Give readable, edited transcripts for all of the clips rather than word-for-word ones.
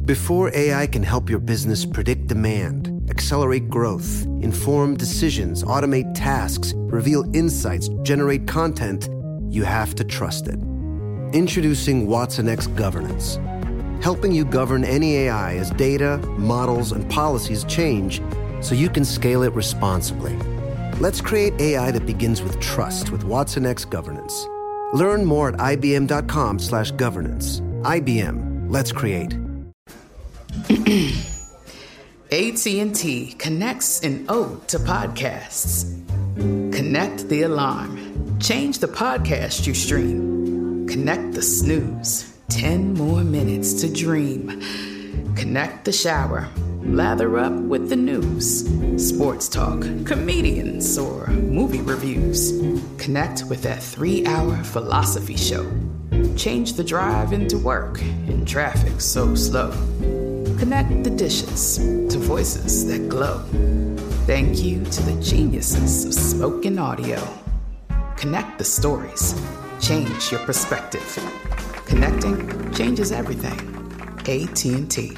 Before AI can help your business predict demand, accelerate growth, inform decisions, automate tasks, reveal insights, generate content, you have to trust it. Introducing watsonx Governance, helping you govern any AI as data, models, and policies change so you can scale it responsibly. Let's create AI that begins with trust with watsonx Governance. Learn more at ibm.com/governance. IBM. Let's create. AT&T connects an ode to podcasts. Connect the alarm. Change the podcast you stream. Connect the snooze. 10 more minutes to dream. Connect the shower. Lather up with the news. Sports talk, comedians, or movie reviews. Connect with that 3-hour philosophy show. Change the drive into work in traffic so slow. Connect the dishes to voices that glow. Thank you to the geniuses of spoken audio. Connect the stories. Change your perspective. Connecting changes everything. AT&T.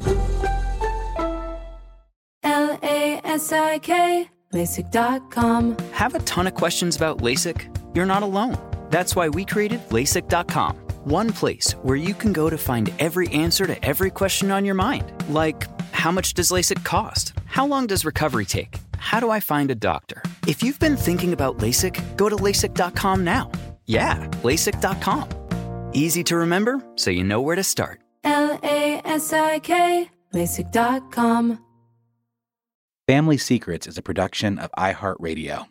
LASIK, LASIK.com. Have a ton of questions about LASIK? You're not alone. That's why we created LASIK.com. One place where you can go to find every answer to every question on your mind. Like, how much does LASIK cost? How long does recovery take? How do I find a doctor? If you've been thinking about LASIK, go to LASIK.com now. Yeah, LASIK.com. Easy to remember, so you know where to start. LASIK, LASIK.com. Family Secrets is a production of iHeartRadio.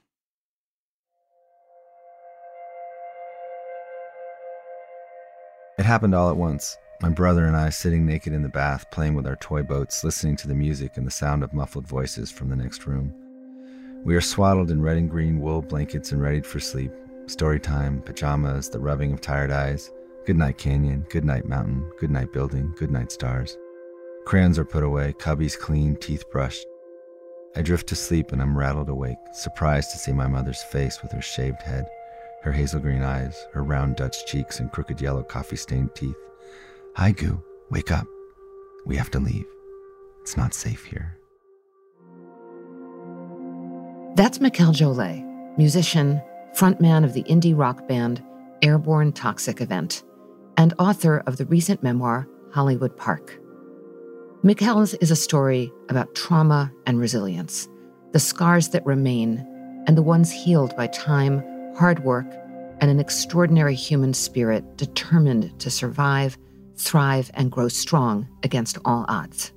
It happened all at once. My brother and I sitting naked in the bath, playing with our toy boats, listening to the music and the sound of muffled voices from the next room. We are swaddled in red and green wool blankets and readied for sleep. Story time, pajamas, the rubbing of tired eyes. Good night, canyon. Good night, mountain. Good night, building. Good night, stars. Crayons are put away, cubbies clean, teeth brushed. I drift to sleep and I'm rattled awake, surprised to see my mother's face with her shaved head, her hazel green eyes, her round Dutch cheeks and crooked yellow coffee-stained teeth. Hi, Goo. Wake up. We have to leave. It's not safe here. That's Mikel Jolet, musician, frontman of the indie rock band Airborne Toxic Event, and author of the recent memoir, Hollywood Park. Mikel's is a story about trauma and resilience, the scars that remain, and the ones healed by time, hard work, and an extraordinary human spirit determined to survive, thrive, and grow strong against all odds.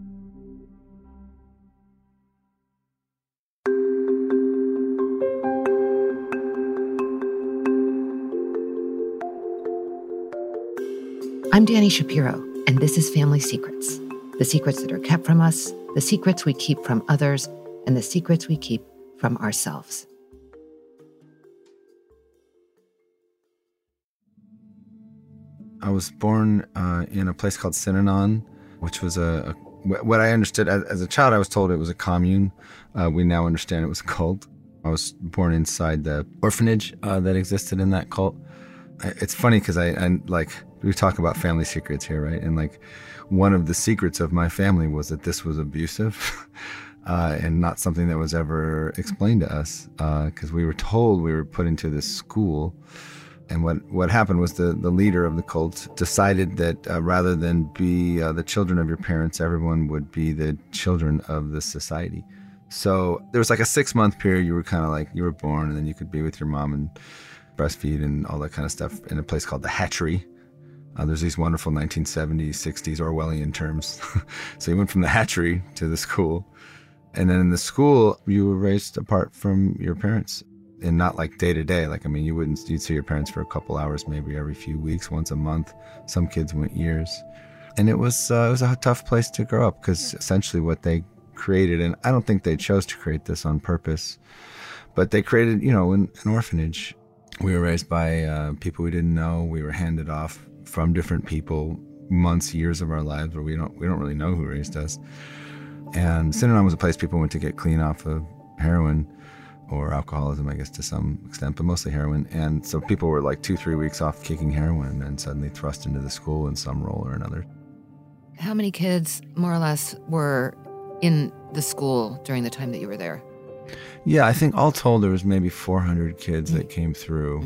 I'm Dani Shapiro, and this is Family Secrets. The secrets that are kept from us, the secrets we keep from others, and the secrets we keep from ourselves. I was born in a place called Synanon, which was what I understood as a child. I was told it was a commune. We now understand it was a cult. I was born inside the orphanage that existed in that cult. It's funny because we talk about family secrets here, right? And one of the secrets of my family was that this was abusive and not something that was ever explained to us because we were told we were put into this school. And what happened was the leader of the cult decided that rather than be the children of your parents, everyone would be the children of the society. So there was a 6-month period you were kind of you were born and then you could be with your mom and breastfeed and all that kind of stuff in a place called the hatchery. There's these wonderful 1970s, 60s Orwellian terms. So you went from the hatchery to the school. And then in the school, you were raised apart from your parents. And not day to day. You'd see your parents for a couple hours, maybe every few weeks, once a month. Some kids went years. And it was a tough place to grow up because essentially what they created, and I don't think they chose to create this on purpose, but they created, an orphanage. We were raised by people we didn't know. We were handed off from different people months, years of our lives where we don't really know who raised us. And Synanon was a place people went to get clean off of heroin or alcoholism, I guess, to some extent, but mostly heroin. And so people were 2-3 weeks off kicking heroin and suddenly thrust into the school in some role or another. how many kids, more or less, were in the school during the time that you were there? Yeah, I think all told there was maybe 400 kids that came through.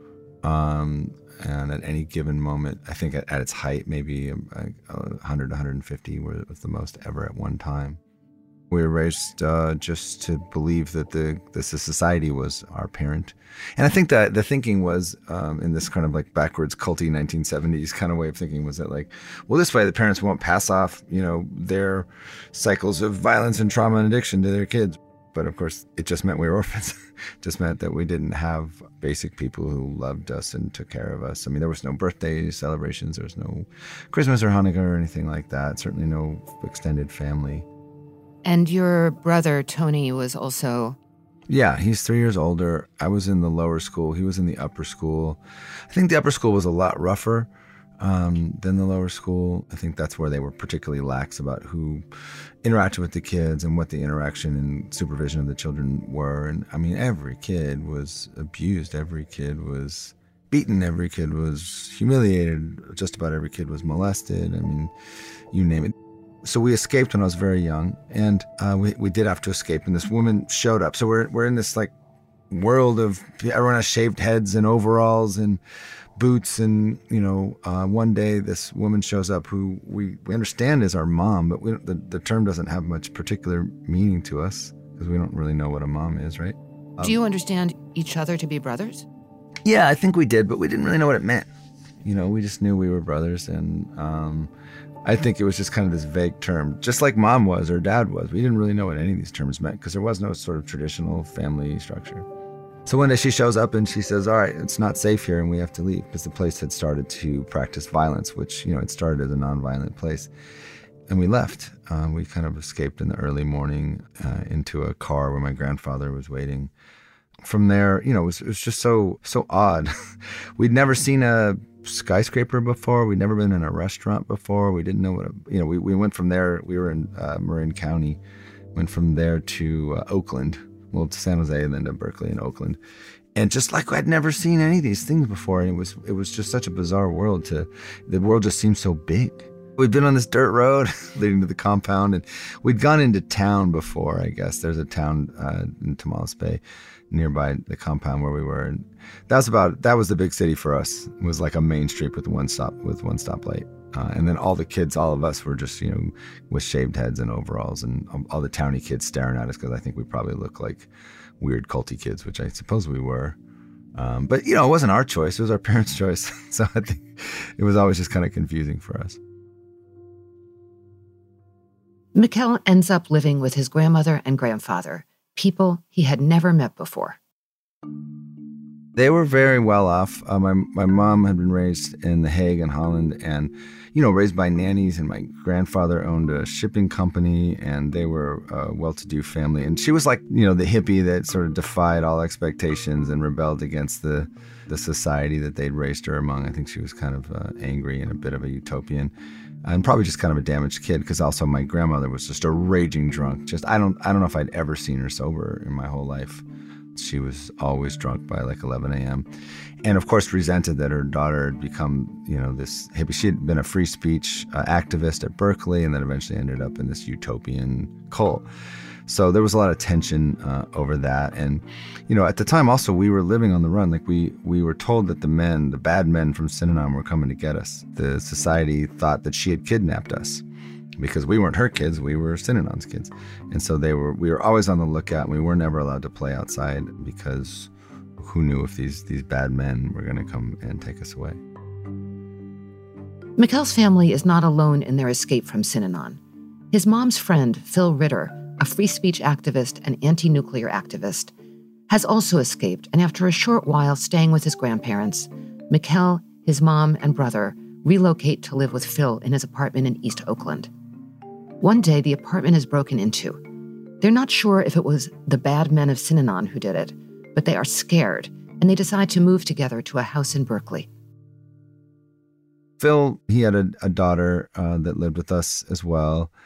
And at any given moment, I think at its height, maybe 100, 150 was the most ever at one time. We were raised just to believe that the society was our parent. And I think that the thinking was, in this kind of like backwards culty 1970s kind of way of thinking, was that like, well, this way the parents won't pass off, their cycles of violence and trauma and addiction to their kids. But of course, it just meant we were orphans. It just meant that we didn't have basic people who loved us and took care of us. I mean, there was no birthday celebrations. There was no Christmas or Hanukkah or anything like that. Certainly no extended family. And your brother, Tony, was also... Yeah, he's 3 years older. I was in the lower school. He was in the upper school. I think the upper school was a lot rougher than the lower school. I think that's where they were particularly lax about who interacted with the kids and what the interaction and supervision of the children were. And I mean, every kid was abused. Every kid was beaten. Every kid was humiliated. Just about every kid was molested. I mean, you name it. So we escaped when I was very young, and we did have to escape. And this woman showed up. So we're in this like world of everyone has shaved heads and overalls and boots, and one day this woman shows up who we understand is our mom, but the term doesn't have much particular meaning to us because we don't really know what a mom is, right? Do you understand each other to be brothers? Yeah, I think we did, but we didn't really know what it meant. We just knew we were brothers, and I think it was just kind of this vague term, just like mom was or dad was. We didn't really know what any of these terms meant because there was no sort of traditional family structure. So one day she shows up and she says, all right, it's not safe here and we have to leave, because the place had started to practice violence, which, it started as a nonviolent place. And we left. We kind of escaped in the early morning into a car where my grandfather was waiting. From there, it was just so odd. We'd never seen a skyscraper before. We'd never been in a restaurant before. We didn't know what, we went from there. We were in Marin County, went from there to Oakland. Well, to San Jose and then to Berkeley and Oakland. And just like I'd never seen any of these things before. And it was just such a bizarre world. The world just seemed so big. We'd been on this dirt road leading to the compound, and we'd gone into town before, I guess. There's a town in Tamales Bay nearby the compound where we were. And that was the big city for us. It was like a main street with one stoplight. And then all the kids, all of us were just, with shaved heads and overalls, and all the towny kids staring at us because I think we probably looked like weird culty kids, which I suppose we were. But, it wasn't our choice. It was our parents' choice. So I think it was always just kind of confusing for us. Mikkel ends up living with his grandmother and grandfather, people he had never met before. They were very well off. My mom had been raised in The Hague in Holland and, raised by nannies, and my grandfather owned a shipping company, and they were a well-to-do family. And she was like, the hippie that sort of defied all expectations and rebelled against the society that they'd raised her among. I think she was kind of angry and a bit of a utopian, and probably just kind of a damaged kid, because also my grandmother was just a raging drunk. I don't know if I'd ever seen her sober in my whole life. She was always drunk by like 11 a.m. And of course resented that her daughter had become, this hippie. She had been a free speech activist at Berkeley, and then eventually ended up in this utopian cult. So there was a lot of tension over that. And, at the time also we were living on the run. Like we were told that the bad men from Synanon were coming to get us. The society thought that she had kidnapped us, because we weren't her kids, we were Synanon's kids. And so we were always on the lookout, and we were never allowed to play outside, because who knew if these bad men were going to come and take us away. Mikkel's family is not alone in their escape from Synanon. His mom's friend, Phil Ritter, a free speech activist and anti-nuclear activist, has also escaped, and after a short while staying with his grandparents, Mikkel, his mom, and brother relocate to live with Phil in his apartment in East Oakland. One day, the apartment is broken into. They're not sure if it was the bad men of Synanon who did it, but they are scared, and they decide to move together to a house in Berkeley. Phil, he had a daughter that lived with us as well.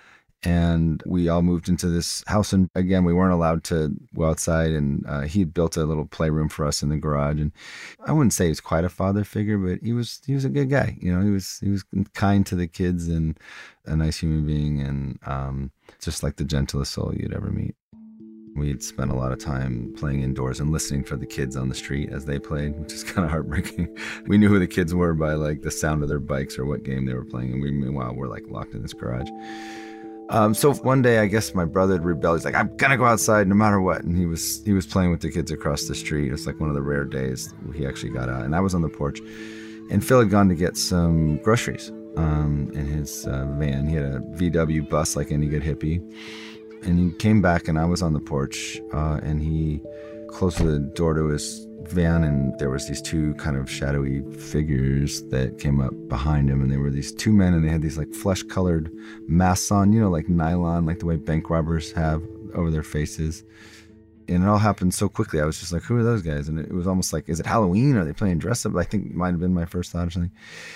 And we all moved into this house. And again, we weren't allowed to go outside. And he had built a little playroom for us in the garage. And I wouldn't say he was quite a father figure, but he was a good guy. You know, he was kind to the kids and a nice human being, and just like the gentlest soul you'd ever meet. We'd spent a lot of time playing indoors and listening for the kids on the street as they played, which is kind of heartbreaking. We knew who the kids were by like the sound of their bikes or what game they were playing. And we, meanwhile, we're like locked in this garage. So one day, I guess my brother had rebelled. He's like, I'm gonna go outside no matter what. And he was playing with the kids across the street. It was like one of the rare days he actually got out. And I was on the porch. And Phil had gone to get some groceries in his van. He had a VW bus like any good hippie. And he came back, and I was on the porch, and he closed the door to his van, and there was these two kind of shadowy figures that came up behind him, and they were these two men, and they had these like flesh-colored masks on, you know, like nylon, like the way bank robbers have over their faces. And it all happened so quickly. I was just like, who are those guys? And it was almost like, is it Halloween? Are they playing dress up? I think it might have been my first thought or something.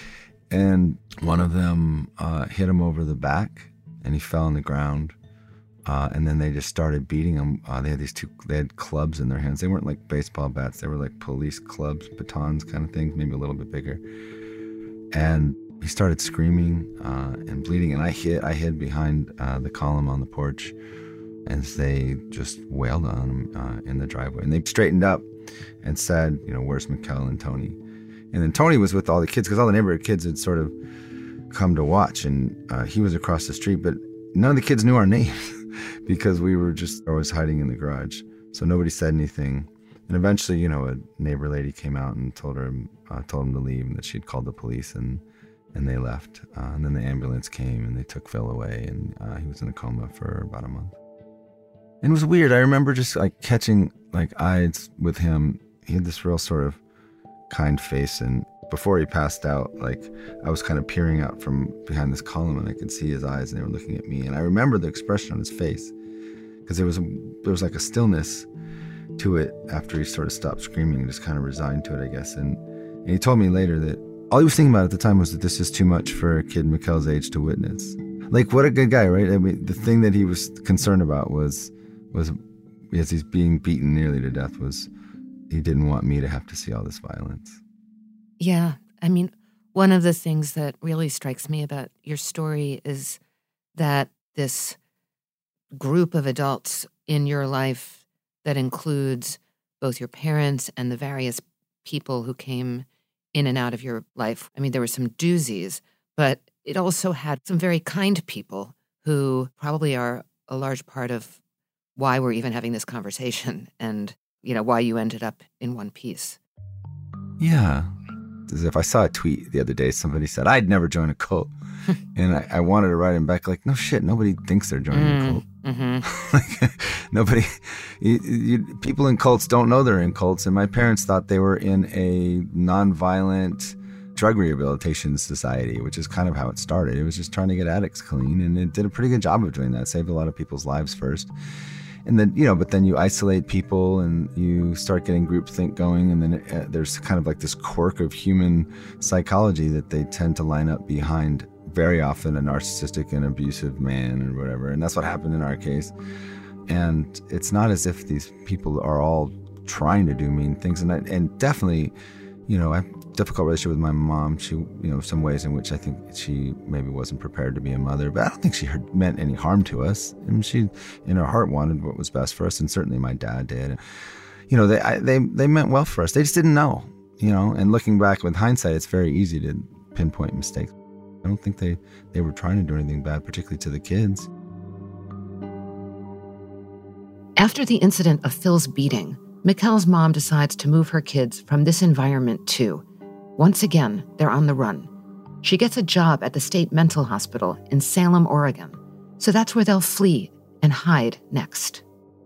And one of them hit him over the back, and he fell on the ground. And then they just started beating him. They had clubs in their hands. They weren't like baseball bats. They were like police clubs, batons kind of things, maybe a little bit bigger. And he started screaming and bleeding. And I hid behind the column on the porch as they just wailed on him in the driveway. And they straightened up and said, you know, where's Mikkel and Tony? And then Tony was with all the kids, because all the neighborhood kids had sort of come to watch. And he was across the street, but none of the kids knew our names. Because we were just always hiding in the garage. So nobody said anything. And eventually, you know, a neighbor lady came out and told him to leave, and that she'd called the police, and they left. And then the ambulance came, and they took Phil away, and he was in a coma for about a month. And it was weird. I remember just like catching like eyes with him. He had this real sort of kind face, and before he passed out, like I was kind of peering out from behind this column, and I could see his eyes, and they were looking at me. And I remember the expression on his face, because there was like a stillness to it after he sort of stopped screaming and just kind of resigned to it, I guess. And he told me later that all he was thinking about at the time was that this is too much for a kid Mikkel's age to witness. Like, what a good guy, right? I mean, the thing that he was concerned about was as he's being beaten nearly to death, was he didn't want me to have to see all this violence. Yeah, I mean, one of the things that really strikes me about your story is that this group of adults in your life that includes both your parents and the various people who came in and out of your life. I mean, there were some doozies, but it also had some very kind people who probably are a large part of why we're even having this conversation and, you know, why you ended up in one piece. Yeah. As if I saw a tweet the other day, somebody said, I'd never join a cult. And I wanted to write him back like, no shit, nobody thinks they're joining a cult. Mm-hmm. Like, nobody, people in cults don't know they're in cults. And my parents thought they were in a nonviolent drug rehabilitation society, which is kind of how it started. It was just trying to get addicts clean. And it did a pretty good job of doing that, saved a lot of people's lives first. And then, you know, but then you isolate people and you start getting groupthink going. And then there's kind of like this quirk of human psychology that they tend to line up behind very often a narcissistic and abusive man or whatever. And that's what happened in our case. And it's not as if these people are all trying to do mean things. And definitely, you know, I have a difficult relationship with my mom. She, you know, some ways in which I think she maybe wasn't prepared to be a mother, but I don't think she meant any harm to us. I mean, she, in her heart, wanted what was best for us, and certainly my dad did. You know, they meant well for us. They just didn't know, you know. And looking back with hindsight, it's very easy to pinpoint mistakes. I don't think they were trying to do anything bad, particularly to the kids. After the incident of Phil's beating, Mikkel's mom decides to move her kids from this environment too. Once again, they're on the run. She gets a job at the state mental hospital in Salem, Oregon. So that's where they'll flee and hide next.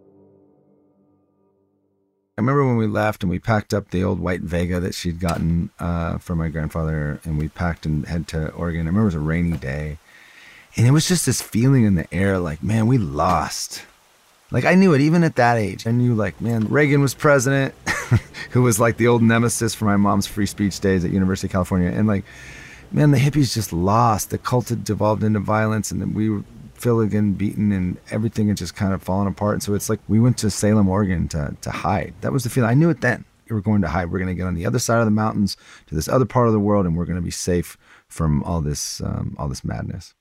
I remember when we left and we packed up the old white Vega that she'd gotten from my grandfather, and we packed and head to Oregon. I remember it was a rainy day, and it was just this feeling in the air like, man, we lost. Like, I knew it even at that age. I knew, like, man, Reagan was president, who was like the old nemesis for my mom's free speech days at University of California. And like, man, the hippies just lost. The cult had devolved into violence, and then we were Phil had been beaten and everything had just kind of fallen apart. And so it's like we went to Salem, Oregon to hide. That was the feeling. I knew it then. We were going to hide. We're going to get on the other side of the mountains to this other part of the world, and we're going to be safe from all this madness.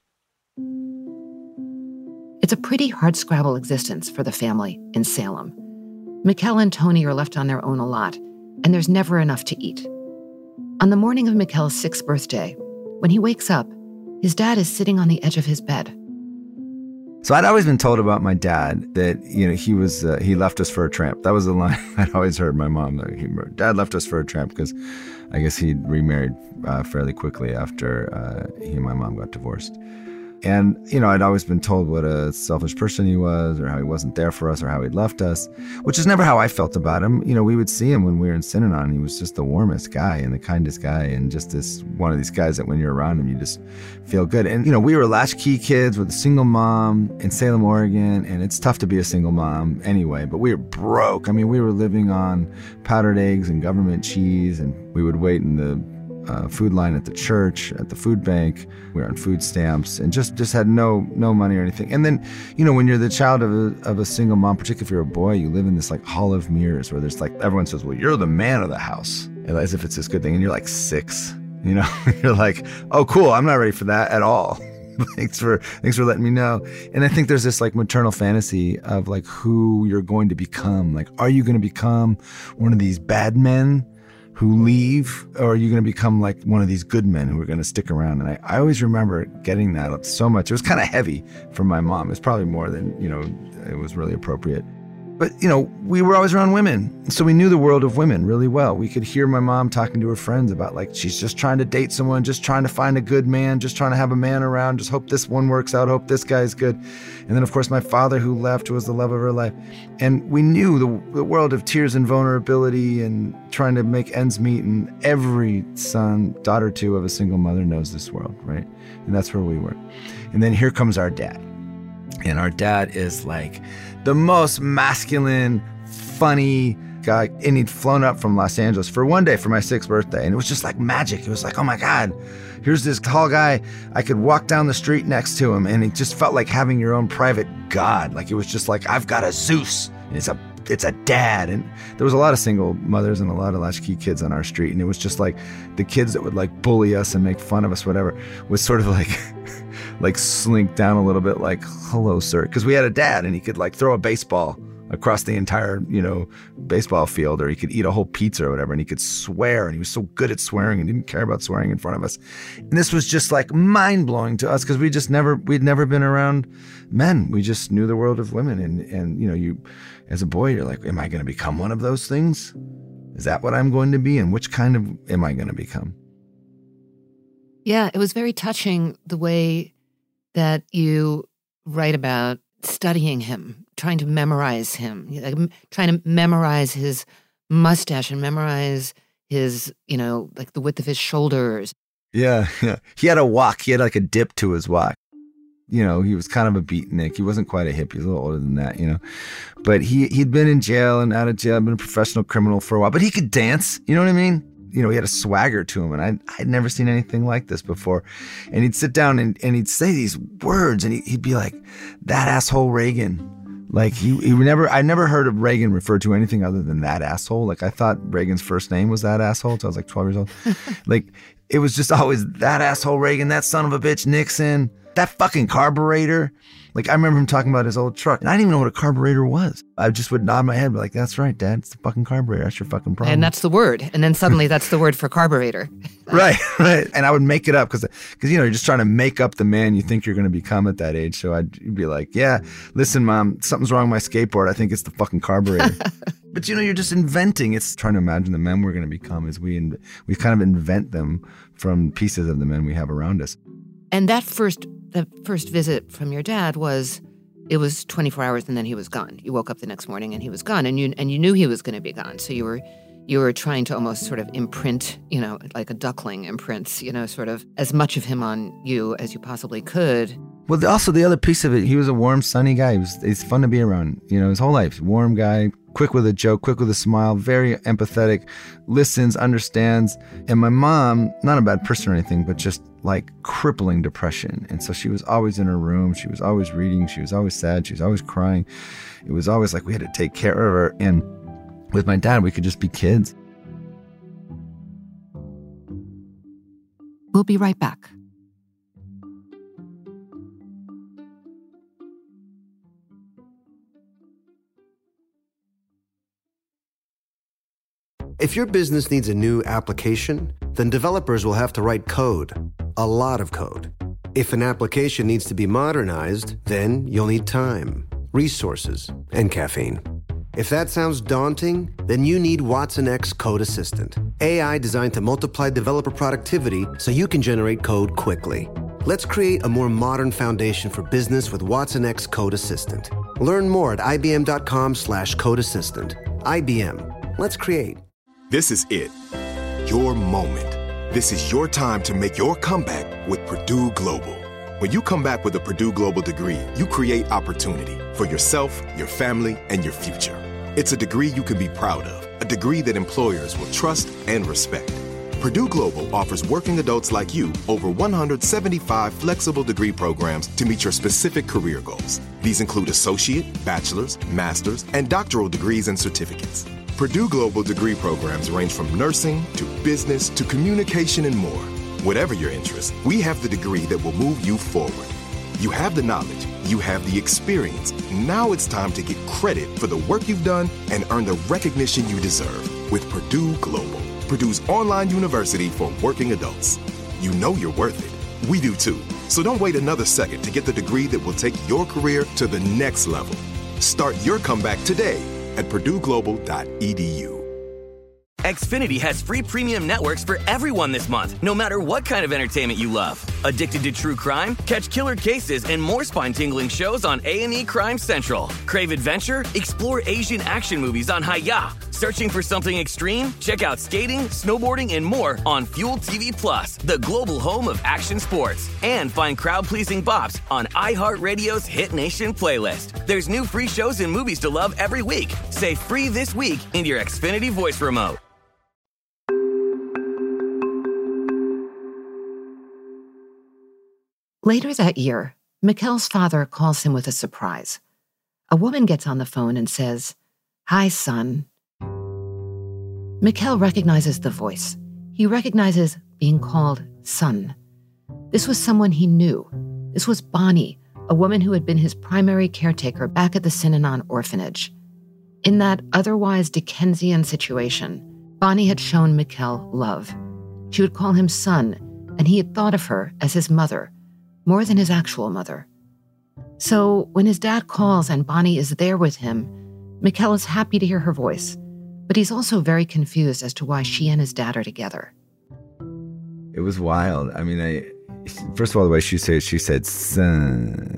It's a pretty hardscrabble existence for the family in Salem. Mikkel and Tony are left on their own a lot, and there's never enough to eat. On the morning of Mikkel's 6th birthday, when he wakes up, his dad is sitting on the edge of his bed. So I'd always been told about my dad that, he left us for a tramp. That was the line I'd always heard my mom. Dad left us for a tramp because I guess he'd remarried fairly quickly after he and my mom got divorced. And, I'd always been told what a selfish person he was, or how he wasn't there for us, or how he'd left us, which is never how I felt about him. We would see him when we were in Synanon. He was just the warmest guy and the kindest guy, and just one of these guys that when you're around him, you just feel good. And, we were latchkey kids with a single mom in Salem, Oregon, and it's tough to be a single mom anyway, but we were broke. We were living on powdered eggs and government cheese, and we would wait in the food line at the church, at the food bank. We were on food stamps and just had no money or anything. And then, when you're the child of a single mom, particularly if you're a boy, you live in this like hall of mirrors where there's like, everyone says, well, you're the man of the house, as if it's this good thing. And you're like 6, you're like, oh, cool. I'm not ready for that at all. Thanks for letting me know. And I think there's this like maternal fantasy of like who you're going to become. Like, are you going to become one of these bad men who leave, or are you going to become like one of these good men who are going to stick around? And I always remember getting that so much. It was kind of heavy from my mom. It was probably more than, it was really appropriate. But, we were always around women, so we knew the world of women really well. We could hear my mom talking to her friends about like, she's just trying to date someone, just trying to find a good man, just trying to have a man around, just hope this one works out, hope this guy's good. And then, of course, my father who left, who was the love of her life. And we knew the world of tears and vulnerability and trying to make ends meet. And every son, daughter too, of a single mother knows this world, right? And that's where we were. And then here comes our dad. And our dad is like the most masculine, funny guy. And he'd flown up from Los Angeles for one day for my 6th birthday. And it was just like magic. It was like, oh my God, here's this tall guy. I could walk down the street next to him. And it just felt like having your own private God. Like it was just like, I've got a Zeus. And it's a dad. And there was a lot of single mothers and a lot of latchkey kids on our street. And it was just like the kids that would like bully us and make fun of us, whatever, was sort of like like slink down a little bit like, hello, sir. Because we had a dad and he could like throw a baseball across the entire, baseball field, or he could eat a whole pizza or whatever, and he could swear, and he was so good at swearing and didn't care about swearing in front of us. And this was just like mind-blowing to us because we'd never been around men. We just knew the world of women. And you, as a boy, you're like, am I going to become one of those things? Is that what I'm going to be? And which kind of am I going to become? Yeah, it was very touching the way that you write about studying him, trying to memorize him, trying to memorize his mustache and memorize his, like the width of his shoulders. Yeah. He had a walk. He had like a dip to his walk. He was kind of a beatnik. He wasn't quite a hippie. He was a little older than that, But he'd been in jail and out of jail, been a professional criminal for a while. But he could dance. You know what I mean? He had a swagger to him, and I'd never seen anything like this before. And he'd sit down and he'd say these words, and he'd be like, that asshole Reagan. Like I never heard of Reagan referred to anything other than that asshole. Like I thought Reagan's first name was that asshole until I was like 12 years old. Like it was just always that asshole Reagan, that son of a bitch Nixon, that fucking carburetor. Like I remember him talking about his old truck, and I didn't even know what a carburetor was. I just would nod my head, be like, "That's right, Dad. It's the fucking carburetor. That's your fucking problem." And that's the word. And then suddenly, that's the word for carburetor. Right. And I would make it up because you're just trying to make up the man you think you're going to become at that age. So I'd be like, "Yeah, listen, Mom, something's wrong with my skateboard. I think it's the fucking carburetor." But you're just inventing. It's trying to imagine the men we're going to become as we kind of invent them from pieces of the men we have around us. And the first visit from your dad was 24 hours and then he was gone. You woke up the next morning and he was gone, and you knew he was going to be gone. So you were trying to almost sort of imprint, like a duckling imprints, sort of as much of him on you as you possibly could. Well, also the other piece of it, he was a warm, sunny guy. He's fun to be around, his whole life. Warm guy, quick with a joke, quick with a smile, very empathetic, listens, understands. And my mom, not a bad person or anything, but just like crippling depression. And so she was always in her room. She was always reading. She was always sad. She was always crying. It was always like we had to take care of her. And with my dad, we could just be kids. We'll be right back. If your business needs a new application, then developers will have to write code, a lot of code. If an application needs to be modernized, then you'll need time, resources, and caffeine. If that sounds daunting, then you need watsonx Code Assistant, AI designed to multiply developer productivity so you can generate code quickly. Let's create a more modern foundation for business with watsonx Code Assistant. Learn more at ibm.com/code assistant. IBM. Let's create. This is it. Your moment. This is your time to make your comeback with Purdue Global. When you come back with a Purdue Global degree, you create opportunity for yourself, your family, and your future. It's a degree you can be proud of, a degree that employers will trust and respect. Purdue Global offers working adults like you over 175 flexible degree programs to meet your specific career goals. These include associate, bachelor's, master's, and doctoral degrees and certificates. Purdue Global degree programs range from nursing to business to communication and more. Whatever your interest, we have the degree that will move you forward. You have the knowledge, you have the experience. Now it's time to get credit for the work you've done and earn the recognition you deserve with Purdue Global, Purdue's online university for working adults. You know you're worth it. We do too. So don't wait another second to get the degree that will take your career to the next level. Start your comeback today at purdueglobal.edu. Xfinity has free premium networks for everyone this month, no matter what kind of entertainment you love. Addicted to true crime? Catch killer cases and more spine-tingling shows on A&E Crime Central. Crave adventure? Explore Asian action movies on Hi-YAH. Searching for something extreme? Check out skating, snowboarding, and more on Fuel TV Plus, the global home of action sports. And find crowd-pleasing bops on iHeartRadio's Hit Nation playlist. There's new free shows and movies to love every week. Say free this week in your Xfinity voice remote. Later that year, Mikkel's father calls him with a surprise. A woman gets on the phone and says, "Hi, son." Mikkel recognizes the voice. He recognizes being called son. This was someone he knew. This was Bonnie, a woman who had been his primary caretaker back at the Synanon orphanage. In that otherwise Dickensian situation, Bonnie had shown Mikkel love. She would call him son, and he had thought of her as his mother, more than his actual mother. So when his dad calls and Bonnie is there with him, Mikkel is happy to hear her voice, but he's also very confused as to why she and his dad are together. It was wild. I mean, first of all, the way she said, son.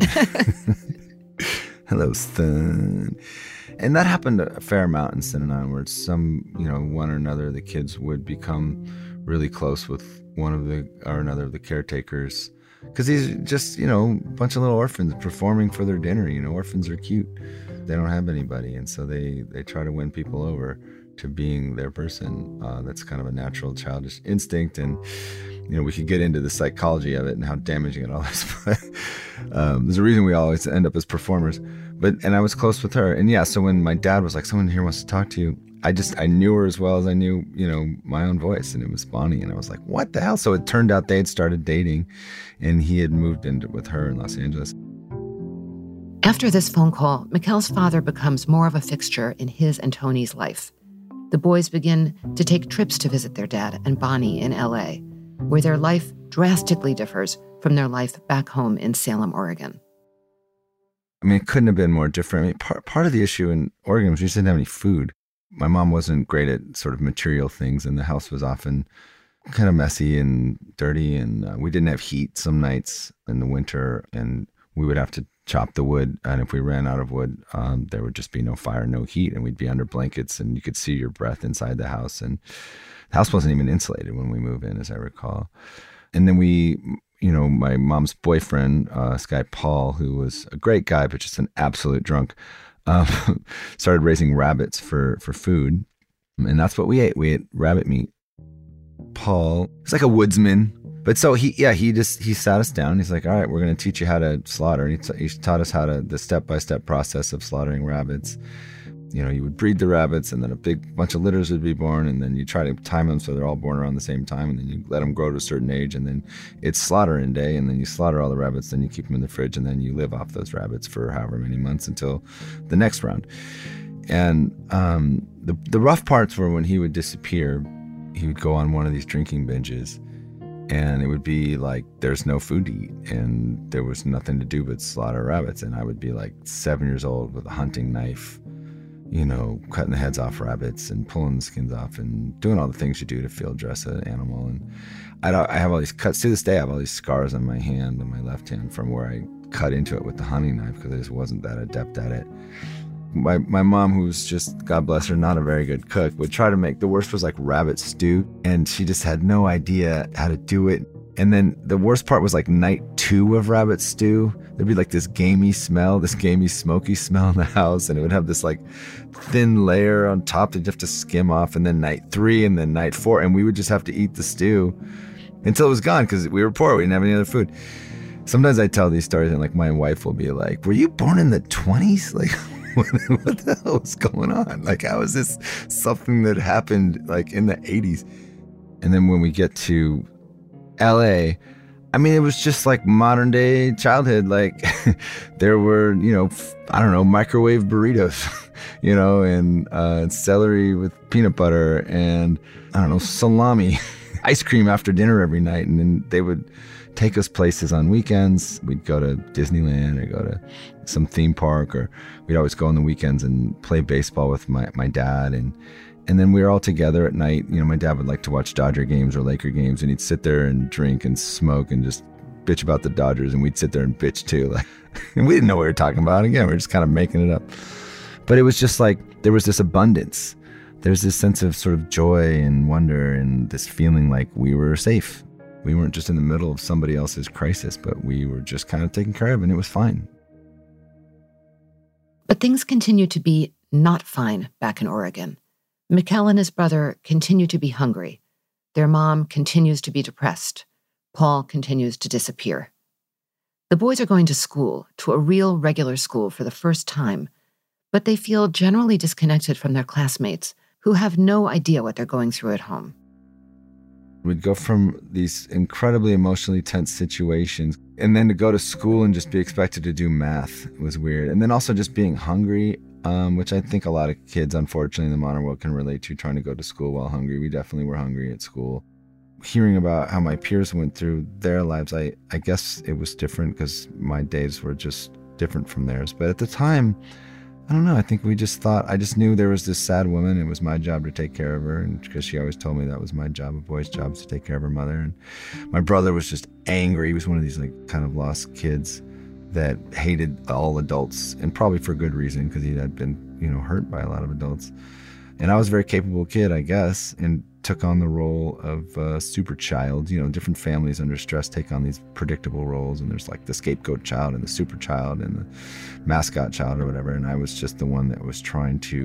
Hello, son. And that happened a fair amount in Synanon, where some, one or another of the kids would become really close with one of the or another of the caretakers. Because these just, a bunch of little orphans performing for their dinner. Orphans are cute. They don't have anybody. And so they try to win people over to being their person. That's kind of a natural childish instinct. And, we could get into the psychology of it and how damaging it all is. But there's a reason we always end up as performers. And I was close with her. And yeah, so when my dad was like, someone here wants to talk to you, I knew her as well as I knew, my own voice, and it was Bonnie. And I was like, what the hell? So it turned out they had started dating, and he had moved in with her in Los Angeles. After this phone call, Mikkel's father becomes more of a fixture in his and Tony's life. The boys begin to take trips to visit their dad and Bonnie in LA, where their life drastically differs from their life back home in Salem, Oregon. I mean, it couldn't have been more different. I mean, part of the issue in Oregon was we just didn't have any food. My mom wasn't great at sort of material things, and the house was often kind of messy and dirty, and we didn't have heat some nights in the winter, and we would have to chop the wood, and if we ran out of wood, there would just be no fire, no heat, and we'd be under blankets, and you could see your breath inside the house, and the house wasn't even insulated when we moved in, as I recall. And then my mom's boyfriend, this guy Paul, who was a great guy, but just an absolute drunk, started raising rabbits for food. And that's what we ate. We ate rabbit meat. Paul was like a woodsman, But so he sat us down. He's like, all right, we're going to teach you how to slaughter. And he taught us the step-by-step process of slaughtering rabbits. You would breed the rabbits, and then a big bunch of litters would be born, and then you try to time them so they're all born around the same time, and then you let them grow to a certain age, and then it's slaughtering day, and then you slaughter all the rabbits, then you keep them in the fridge, and then you live off those rabbits for however many months until the next round. And the rough parts were when he would disappear. He would go on one of these drinking binges, and it would be like there's no food to eat, and there was nothing to do but slaughter rabbits. And I would be like 7 years old with a hunting knife, cutting the heads off rabbits and pulling the skins off and doing all the things you do to field dress an animal. And I have all these cuts. To this day, I have all these scars on my hand, on my left hand, from where I cut into it with the hunting knife because I just wasn't that adept at it. My mom, who was just, God bless her, not a very good cook, would try to make, the worst was like rabbit stew, and she just had no idea how to do it. And then the worst part was like night 2 of rabbit stew. There'd be like this gamey, smoky smell in the house, and it would have this like thin layer on top that you'd have to skim off. And then night 3 and then night 4, and we would just have to eat the stew until it was gone because we were poor. We didn't have any other food. Sometimes I tell these stories, and like my wife will be like, "Were you born in the 20s? Like, what the hell is going on? Like, how is this something that happened like in the 80s?" And then when we get to LA, I mean, it was just like modern day childhood. Like there were, microwave burritos, and celery with peanut butter and, salami, ice cream after dinner every night. And then they would take us places on weekends. We'd go to Disneyland or go to some theme park, or we'd always go on the weekends and play baseball with my dad. And then we were all together at night. My dad would like to watch Dodger games or Laker games, and he'd sit there and drink and smoke and just bitch about the Dodgers, and we'd sit there and bitch too. Like, and we didn't know what we were talking about. Again, we were just kind of making it up. But it was just like there was this abundance. There's this sense of sort of joy and wonder and this feeling like we were safe. We weren't just in the middle of somebody else's crisis, but we were just kind of taken care of, and it was fine. But things continued to be not fine back in Oregon. Mikkel and his brother continue to be hungry. Their mom continues to be depressed. Paul continues to disappear. The boys are going to school, to a real regular school for the first time, but they feel generally disconnected from their classmates who have no idea what they're going through at home. We'd go from these incredibly emotionally tense situations, and then to go to school and just be expected to do math was weird. And then also just being hungry, which I think a lot of kids, unfortunately, in the modern world can relate to, trying to go to school while hungry. We definitely were hungry at school. Hearing about how my peers went through their lives, I guess it was different because my days were just different from theirs. But at the time, I don't know, I think we just thought, I just knew there was this sad woman. It was my job to take care of her, and because she always told me that was my job, a boy's job, is to take care of her mother. And my brother was just angry. He was one of these like kind of lost kids that hated all adults, and probably for good reason, because he had been, hurt by a lot of adults. And I was a very capable kid, I guess, and took on the role of a super child. Different families under stress take on these predictable roles, and there's like the scapegoat child and the super child and the mascot child or whatever. And I was just the one that was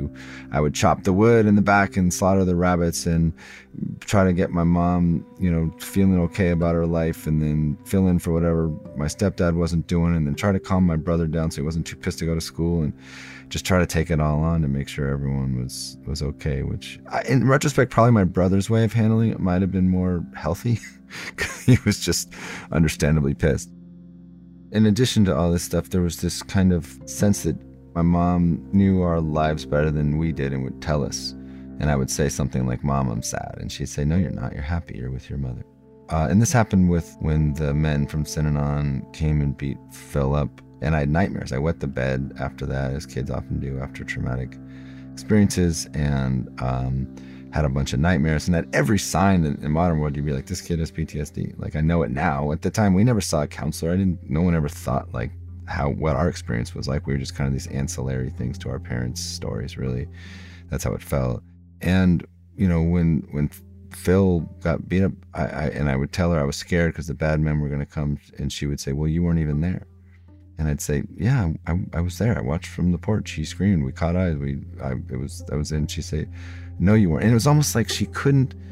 I would chop the wood in the back and slaughter the rabbits and try to get my mom, feeling okay about her life, and then fill in for whatever my stepdad wasn't doing, and then try to calm my brother down so he wasn't too pissed to go to school, and just try to take it all on to make sure everyone was okay, which in retrospect, probably my brother's way of handling it might have been more healthy. He was just understandably pissed. In addition to all this stuff, there was this kind of sense that my mom knew our lives better than we did and would tell us. And I would say something like, "Mom, I'm sad." And she'd say, "No, you're not. You're happy. You're with your mother." And this happened when the men from Synanon came and beat Phil up. And I had nightmares. I wet the bed after that, as kids often do after traumatic experiences, and had a bunch of nightmares. And at every sign in modern world, you'd be like, this kid has PTSD. Like, I know it now. At the time, we never saw a counselor. No one ever thought like what our experience was like. We were just kind of these ancillary things to our parents' stories, really. That's how it felt. And, when Phil got beat up, I would tell her I was scared because the bad men were going to come, and she would say, "Well, you weren't even there." And I'd say, "Yeah, I was there. I watched from the porch. She screamed. We caught eyes. I was in." She'd say, "No, you weren't." And it was almost like she couldn't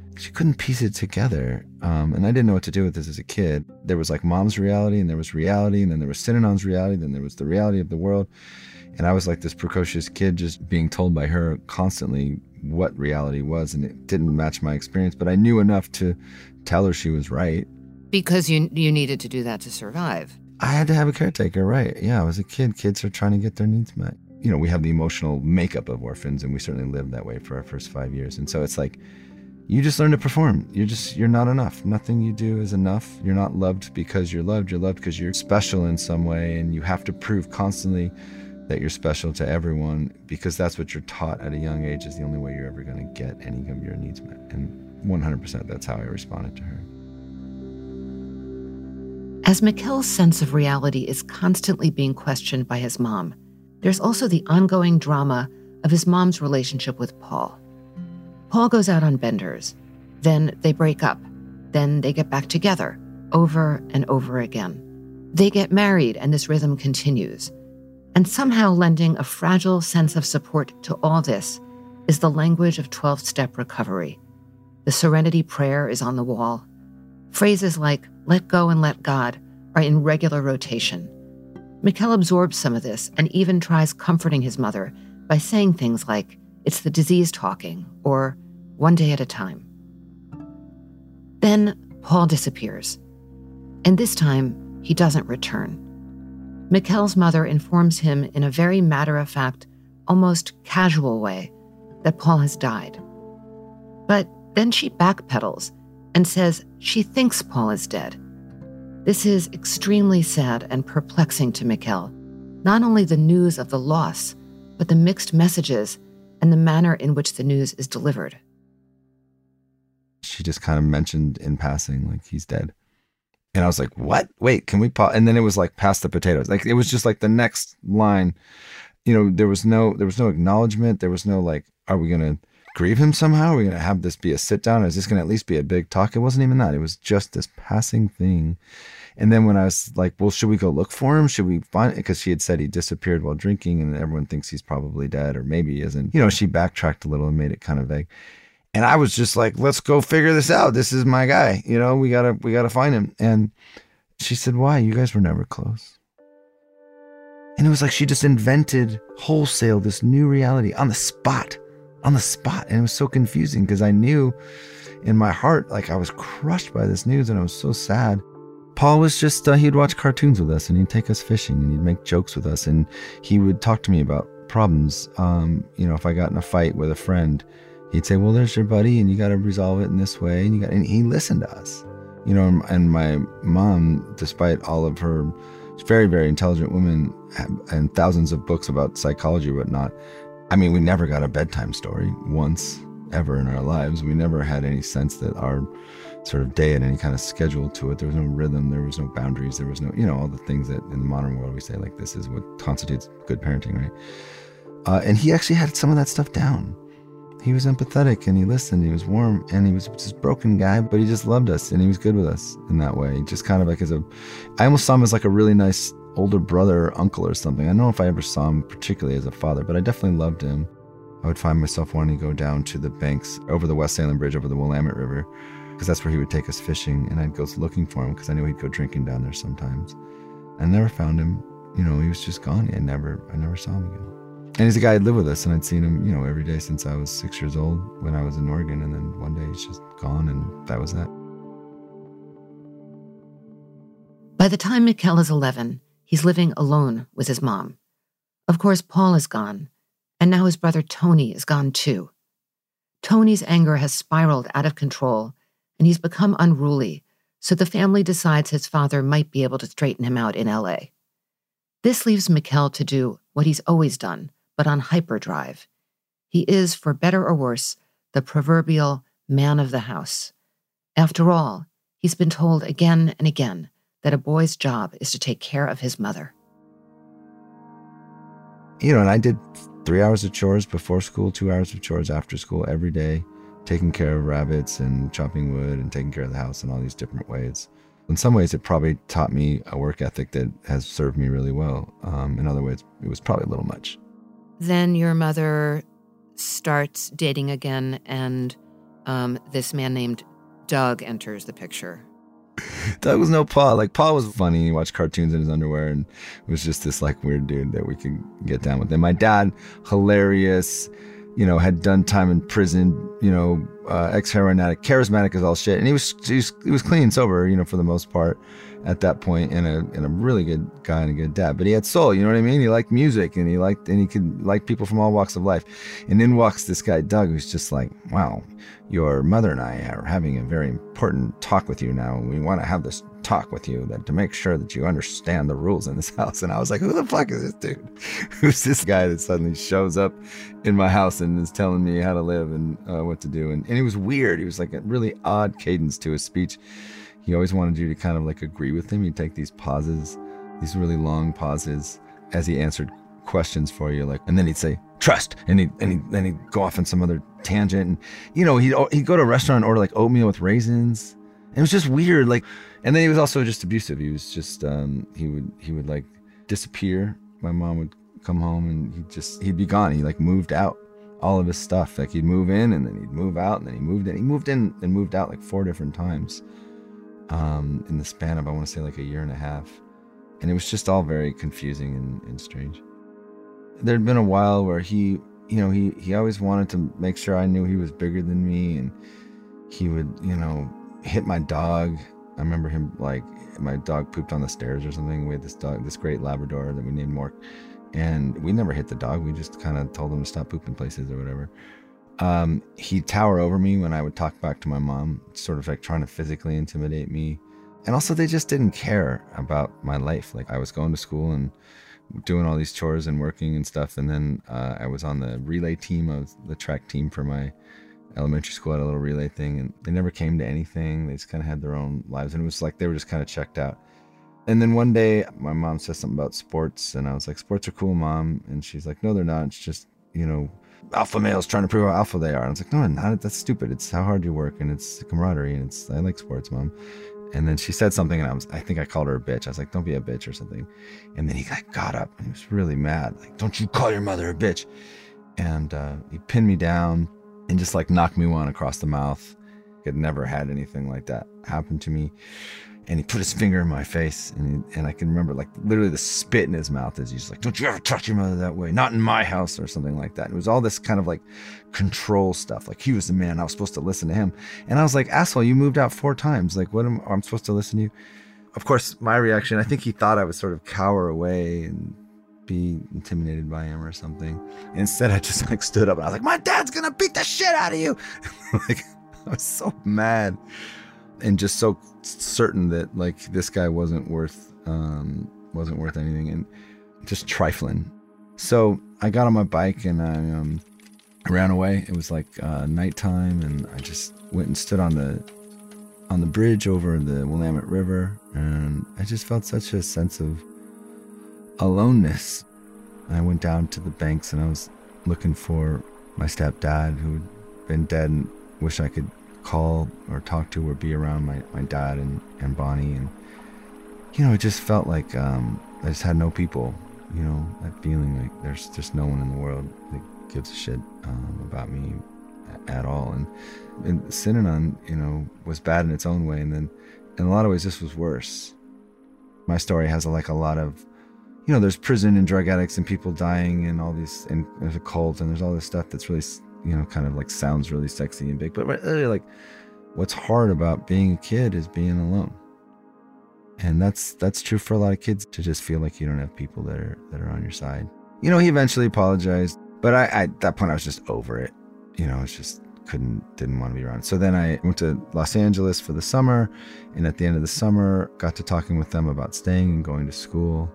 she couldn't piece it together. And I didn't know what to do with this as a kid. There was like mom's reality, and there was reality, and then there was Synanon's reality, then there was the reality of the world. And I was like this precocious kid just being told by her constantly what reality was, and it didn't match my experience, but I knew enough to tell her she was right. Because you needed to do that to survive. I had to have a caretaker, right? Yeah, I was a kid. Kids are trying to get their needs met. You know, we have the emotional makeup of orphans, and we certainly lived that way for our first 5 years. And so it's like, you just learn to perform. You're not enough. Nothing you do is enough. You're not loved because you're loved. You're loved because you're special in some way, and you have to prove constantly that you're special to everyone, because that's what you're taught at a young age is the only way you're ever going to get any of your needs met. And 100% that's how I responded to her. As Mikkel's sense of reality is constantly being questioned by his mom, there's also the ongoing drama of his mom's relationship with Paul. Paul goes out on benders. Then they break up. Then they get back together, over and over again. They get married, and this rhythm continues. And somehow lending a fragile sense of support to all this is the language of 12-step recovery. The Serenity Prayer is on the wall. Phrases like, let go and let God, are in regular rotation. Mikkel absorbs some of this and even tries comforting his mother by saying things like, it's the disease talking, or one day at a time. Then Paul disappears. And this time, he doesn't return. Mikkel's mother informs him in a very matter-of-fact, almost casual way that Paul has died. But then she backpedals and says she thinks Paul is dead. This is extremely sad and perplexing to Mikkel, not only the news of the loss, but the mixed messages and the manner in which the news is delivered. She just kind of mentioned in passing, like, he's dead. And I was like, what? Wait, can we pause? And then it was like, pass the potatoes. Like, it was just like the next line, you know, there was no acknowledgement. There was no like, are we going to grieve him somehow? Are we going to have this be a sit down? Is this going to at least be a big talk? It wasn't even that. It was just this passing thing. And then when I was like, well, should we go look for him? Should we find it? Because she had said he disappeared while drinking and everyone thinks he's probably dead, or maybe he isn't. You know, she backtracked a little and made it kind of vague. And I was just like, let's go figure this out. This is my guy. You know, we gotta find him. And she said, why? You guys were never close. And it was like she just invented wholesale this new reality on the spot. And it was so confusing because I knew in my heart, like, I was crushed by this news and I was so sad. Paul was just, he'd watch cartoons with us and he'd take us fishing and he'd make jokes with us and he would talk to me about problems. You know, if I got in a fight with a friend, he'd say, well, there's your buddy and you got to resolve it in this way. And he listened to us, you know, and my mom, despite all of her, very, very intelligent woman and thousands of books about psychology and whatnot. I mean, we never got a bedtime story once ever in our lives. We never had any sense that our sort of day had any kind of schedule to it. There was no rhythm. There was no boundaries. There was no, you know, all the things that in the modern world we say, like, this is what constitutes good parenting, right? And he actually had some of that stuff down. He was empathetic and he listened. He was warm and he was this broken guy, but he just loved us and he was good with us in that way. Just kind of like I almost saw him as like a really nice older brother or uncle or something. I don't know if I ever saw him particularly as a father, but I definitely loved him. I would find myself wanting to go down to the banks over the West Salem Bridge over the Willamette River because that's where he would take us fishing, and I'd go looking for him because I knew he'd go drinking down there sometimes. I never found him. You know, he was just gone. I never saw him again. And he's a guy who'd lived with us, and I'd seen him, you know, every day since I was 6 years old when I was in Oregon, and then one day he's just gone, and that was that. By the time Mikkel is 11, he's living alone with his mom. Of course, Paul is gone, and now his brother Tony is gone too. Tony's anger has spiraled out of control, and he's become unruly, so the family decides his father might be able to straighten him out in LA. This leaves Mikkel to do what he's always done, but on hyperdrive. He is, for better or worse, the proverbial man of the house. After all, he's been told again and again that a boy's job is to take care of his mother. You know, and I did 3 hours of chores before school, 2 hours of chores after school every day, taking care of rabbits and chopping wood and taking care of the house in all these different ways. In some ways, it probably taught me a work ethic that has served me really well. In other ways, it was probably a little much. Then your mother starts dating again and this man named Doug enters the picture. Doug was no Paul. Like, Paul was funny. He watched cartoons in his underwear and was just this like weird dude that we could get down with. And my dad, hilarious, had done time in prison, ex-heroin addict, charismatic as all shit. And he was clean and sober, for the most part at that point, and a really good guy and a good dad. But he had soul, you know what I mean? He liked music, and he could like people from all walks of life. And in walks this guy, Doug, who's just like, wow, your mother and I are having a very important talk with you now. We want to have this talk with you to make sure that you understand the rules in this house. And I was like, who the fuck is this dude? Who's this guy that suddenly shows up in my house and is telling me how to live and what to do? And he was weird. He was like a really odd cadence to his speech. He always wanted you to kind of like agree with him. He'd take these pauses, these really long pauses as he answered questions for you, and then he'd say trust, and then he'd go off on some other tangent, and he'd go to a restaurant and order like oatmeal with raisins. It was just weird, and then he was also just abusive. He was just he would like disappear. My mom would come home and he'd be gone. He like moved out all of his stuff. Like, he'd move in and then he'd move out, and then he moved in. He moved in and moved out like 4 different times in the span of, I want to say, like a year and a half. And it was just all very confusing and strange. There'd been a while where he always wanted to make sure I knew he was bigger than me, and he would, hit my dog. I remember him, like, my dog pooped on the stairs or something. We had this dog, this great Labrador that we named Mork, and we never hit the dog. We just kind of told him to stop pooping places or whatever. He'd tower over me when I would talk back to my mom, sort of like trying to physically intimidate me. And also, they just didn't care about my life. Like, I was going to school and doing all these chores and working and stuff. And then I was on the relay team of the track team for my elementary school. I had a little relay thing, and they never came to anything. They just kind of had their own lives. And it was like they were just kind of checked out. And then one day, my mom said something about sports. And I was like, sports are cool, Mom. And she's like, no, they're not. It's just, alpha males trying to prove how alpha they are. And I was like, no, not. That's stupid. It's how hard you work, and it's camaraderie, and I like sports, Mom. And then she said something, and I think I called her a bitch. I was like, don't be a bitch or something. And then he got up, and he was really mad. Like, don't you call your mother a bitch. And he pinned me down and just like knocked me one across the mouth. I'd never had anything like that happen to me. And he put his finger in my face, and I can remember like literally the spit in his mouth as he's like, don't you ever touch your mother that way, not in my house, or something like that. And it was all this kind of like control stuff. Like, he was the man, I was supposed to listen to him. And I was like, asshole, you moved out 4 times. Like, I'm supposed to listen to you? Of course, my reaction, I think he thought I would sort of cower away and be intimidated by him or something. Instead, I just like stood up and I was like, my dad's gonna beat the shit out of you. Like, I was so mad. And just so certain that like this guy wasn't worth anything, and just trifling. So I got on my bike and I ran away. It was like nighttime, and I just went and stood on the bridge over the Willamette River, and I just felt such a sense of aloneness. I went down to the banks, and I was looking for my stepdad, who had been dead, and wish I could call or talk to or be around my dad and Bonnie. And it just felt like I just had no people, that feeling like there's just no one in the world that gives a shit about me at all. And Synanon, was bad in its own way, and then in a lot of ways this was worse. My story has a lot of, there's prison and drug addicts and people dying and all these, and there's a cult, and there's all this stuff that's really, kind of like sounds really sexy and big, but really, like, what's hard about being a kid is being alone. And that's true for a lot of kids, to just feel like you don't have people that are on your side. He eventually apologized, but I at that point I was just over it. It's just didn't want to be around. So then I went to Los Angeles for the summer, and at the end of the summer got to talking with them about staying and going to school.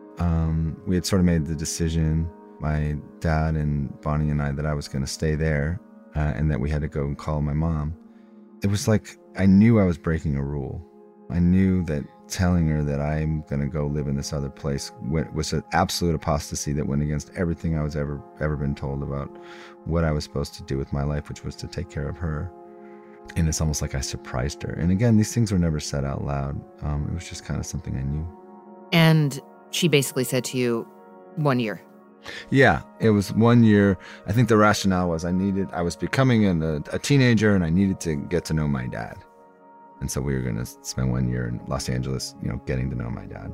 We had sort of made the decision, my dad and Bonnie and I, that I was going to stay there, and that we had to go and call my mom. It was like I knew I was breaking a rule. I knew that telling her that I'm going to go live in this other place was an absolute apostasy that went against everything I was ever been told about what I was supposed to do with my life, which was to take care of her. And it's almost like I surprised her. And again, these things were never said out loud. It was just kind of something I knew. And she basically said to you, 1 year. Yeah, it was 1 year. I think the rationale was I was becoming a teenager and I needed to get to know my dad. And so we were going to spend 1 year in Los Angeles, getting to know my dad.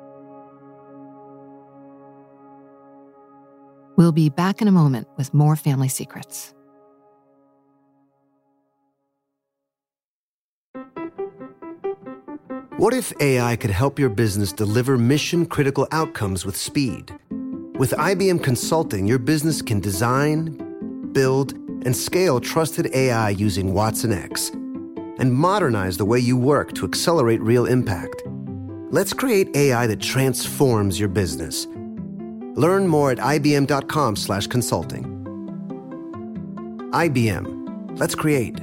We'll be back in a moment with more Family Secrets. What if AI could help your business deliver mission-critical outcomes with speed? With IBM Consulting, your business can design, build, and scale trusted AI using Watson X, and modernize the way you work to accelerate real impact. Let's create AI that transforms your business. Learn more at ibm.com/consulting. IBM. Let's create.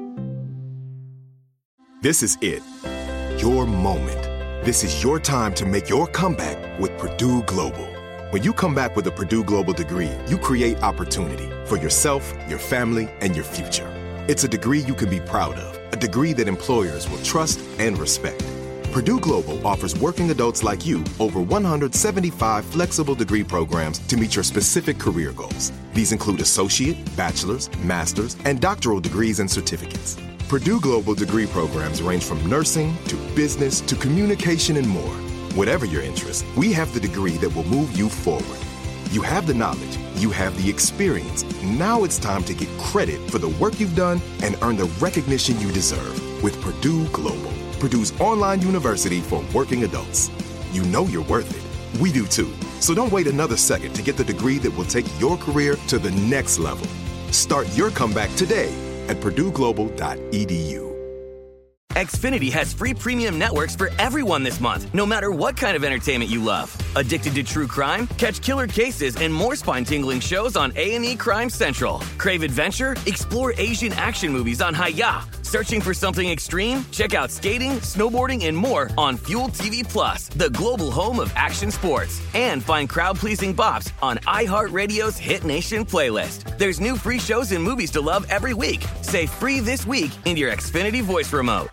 This is it. Your moment. This is your time to make your comeback with Purdue Global. When you come back with a Purdue Global degree, you create opportunity for yourself, your family, and your future. It's a degree you can be proud of, a degree that employers will trust and respect. Purdue Global offers working adults like you over 175 flexible degree programs to meet your specific career goals. These include associate, bachelor's, master's, and doctoral degrees and certificates. Purdue Global degree programs range from nursing to business to communication and more. Whatever your interest, we have the degree that will move you forward. You have the knowledge, you have the experience. Now it's time to get credit for the work you've done and earn the recognition you deserve with Purdue Global, Purdue's online university for working adults. You know you're worth it. We do too. So don't wait another second to get the degree that will take your career to the next level. Start your comeback today at purdueglobal.edu. Xfinity has free premium networks for everyone this month, no matter what kind of entertainment you love. Addicted to true crime? Catch killer cases and more spine-tingling shows on A&E Crime Central. Crave adventure? Explore Asian action movies on Hi-YAH. Searching for something extreme? Check out skating, snowboarding, and more on Fuel TV Plus, the global home of action sports. And find crowd-pleasing bops on iHeartRadio's Hit Nation playlist. There's new free shows and movies to love every week. Say free this week in your Xfinity voice remote.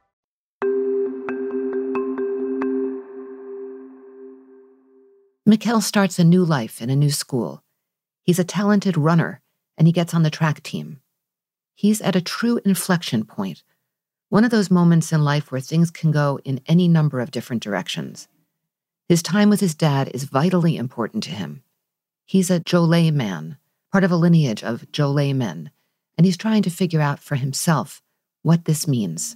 Mikkel starts a new life in a new school. He's a talented runner, and he gets on the track team. He's at a true inflection point, one of those moments in life where things can go in any number of different directions. His time with his dad is vitally important to him. He's a Jolet man, part of a lineage of Jolet men, and he's trying to figure out for himself what this means.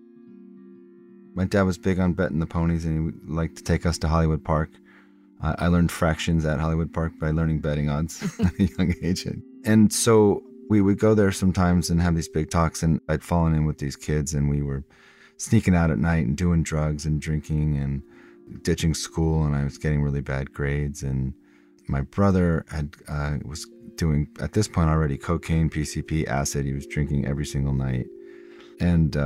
My dad was big on betting the ponies, and he would like to take us to Hollywood Park. I learned fractions at Hollywood Park by learning betting odds at a young age. And so we would go there sometimes and have these big talks, and I'd fallen in with these kids, and we were sneaking out at night and doing drugs and drinking and ditching school, and I was getting really bad grades. And my brother was doing, at this point already, cocaine, PCP, acid. He was drinking every single night. And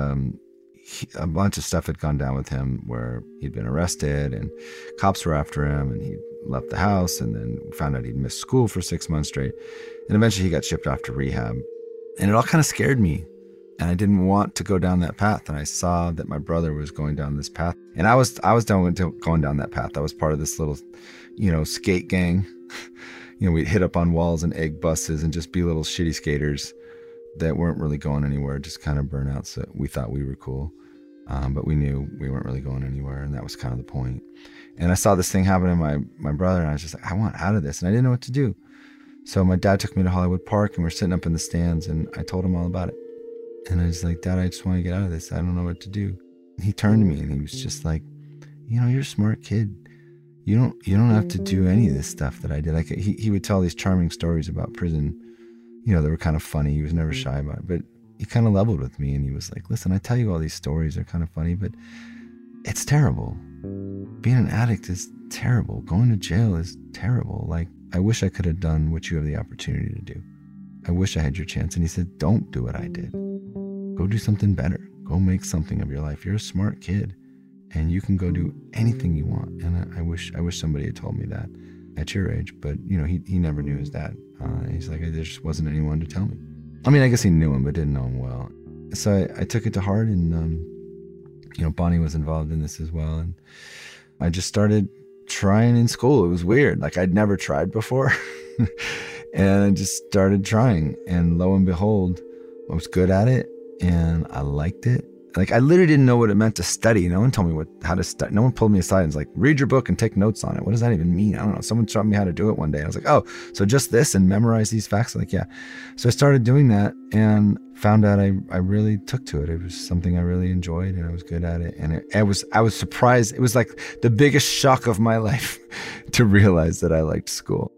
a bunch of stuff had gone down with him where he'd been arrested and cops were after him, and he left the house, and then found out he'd missed school for 6 months straight. And eventually he got shipped off to rehab. And it all kind of scared me. And I didn't want to go down that path. And I saw that my brother was going down this path. And I was done with going down that path. I was part of this little, skate gang. We'd hit up on walls and egg buses and just be little shitty skaters that weren't really going anywhere, just kind of burnouts. So we thought we were cool. But we knew we weren't really going anywhere, and that was kind of the point. And I saw this thing happen to my brother, and I was just like, I want out of this, and I didn't know what to do. So my dad took me to Hollywood Park, and we're sitting up in the stands, and I told him all about it. And I was like, Dad, I just want to get out of this. I don't know what to do. And he turned to me, and he was just like, you're a smart kid. You don't have to do any of this stuff that I did. Like he would tell these charming stories about prison. They were kind of funny. He was never shy about it, but he kind of leveled with me, and he was like, listen, I tell you all these stories are kind of funny, but it's terrible. Being an addict is terrible. Going to jail is terrible. Like, I wish I could have done what you have the opportunity to do. I wish I had your chance. And he said, don't do what I did. Go do something better. Go make something of your life. You're a smart kid, and you can go do anything you want. And I wish somebody had told me that at your age, but he never knew his dad. He's like, there just wasn't anyone to tell me. I mean, I guess he knew him, but didn't know him well. So I took it to heart, and, Bonnie was involved in this as well. And I just started trying in school. It was weird. Like I'd never tried before. And I just started trying. And lo and behold, I was good at it and I liked it. Like I literally didn't know what it meant to study. No one told me how to study. No one pulled me aside and was like, read your book and take notes on it. What does that even mean? I don't know. Someone taught me how to do it one day. I was like, oh, so just this and memorize these facts? Like, yeah. So I started doing that and found out I really took to it. It was something I really enjoyed and I was good at it. And I was surprised. It was like the biggest shock of my life to realize that I liked school.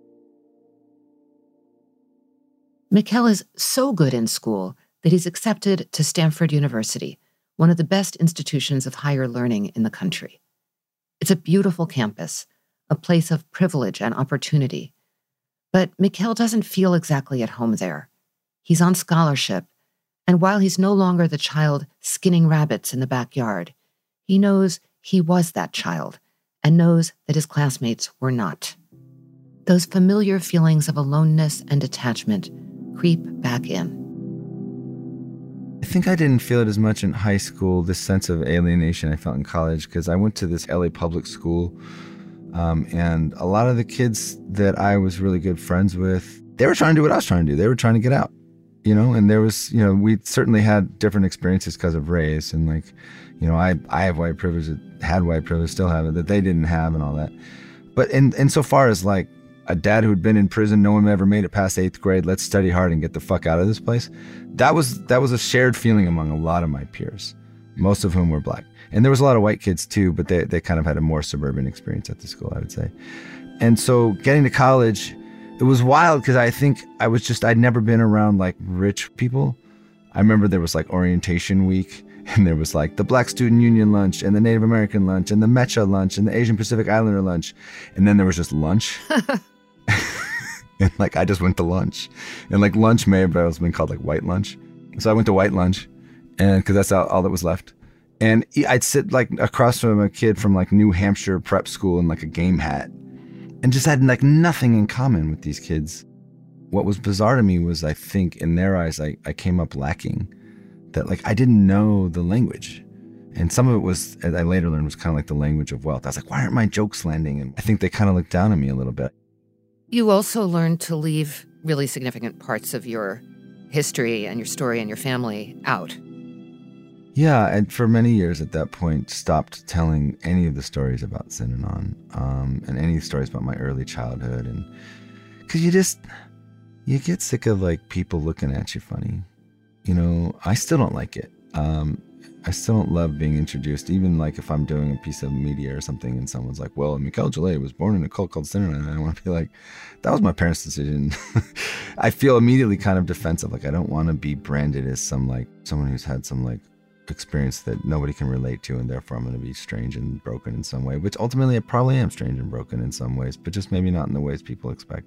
Mikkel is so good in school that he's accepted to Stanford University, one of the best institutions of higher learning in the country. It's a beautiful campus, a place of privilege and opportunity. But Mikkel doesn't feel exactly at home there. He's on scholarship, and while he's no longer the child skinning rabbits in the backyard, he knows he was that child and knows that his classmates were not. Those familiar feelings of aloneness and detachment creep back in. I think I didn't feel it as much in high school, this sense of alienation I felt in college, because I went to this LA public school, and a lot of the kids that I was really good friends with, they were trying to do what I was trying to do. They were trying to get out, and there was, we certainly had different experiences because of race, and I have white privilege, had white privilege, still have it, that they didn't have and all that. But insofar as like a dad who'd been in prison, no one ever made it past 8th grade, let's study hard and get the fuck out of this place. That was a shared feeling among a lot of my peers, most of whom were Black. And there was a lot of white kids too, but they kind of had a more suburban experience at the school, I would say. And so getting to college, it was wild because I think I'd never been around like rich people. I remember there was like orientation week, and there was like the Black Student Union lunch and the Native American lunch and the Mecha lunch and the Asian Pacific Islander lunch. And then there was just lunch. And like I just went to lunch, and like lunch may have also been called like white lunch. So I went to white lunch, and because that's all that was left. And I'd sit like across from a kid from like New Hampshire prep school in like a game hat, and just had like nothing in common with these kids. What was bizarre to me was I think in their eyes I came up lacking, that like I didn't know the language. And some of it was, as I later learned, was kind of like the language of wealth. I was like, why aren't my jokes landing? And I think they kind of looked down on me a little bit. You also learned to leave really significant parts of your history and your story and your family out. Yeah, and for many years at that point, stopped telling any of the stories about Synanon, and any stories about my early childhood. And because you get sick of like people looking at you funny. I still don't like it. I still don't love being introduced, even like if I'm doing a piece of media or something and someone's like, well, Mikkel Jollée was born in a cult called Synanon, and I want to be like, that was my parents' decision. I feel immediately kind of defensive. Like I don't want to be branded as someone who's had some like experience that nobody can relate to, and therefore I'm going to be strange and broken in some way, which ultimately I probably am strange and broken in some ways, but just maybe not in the ways people expect.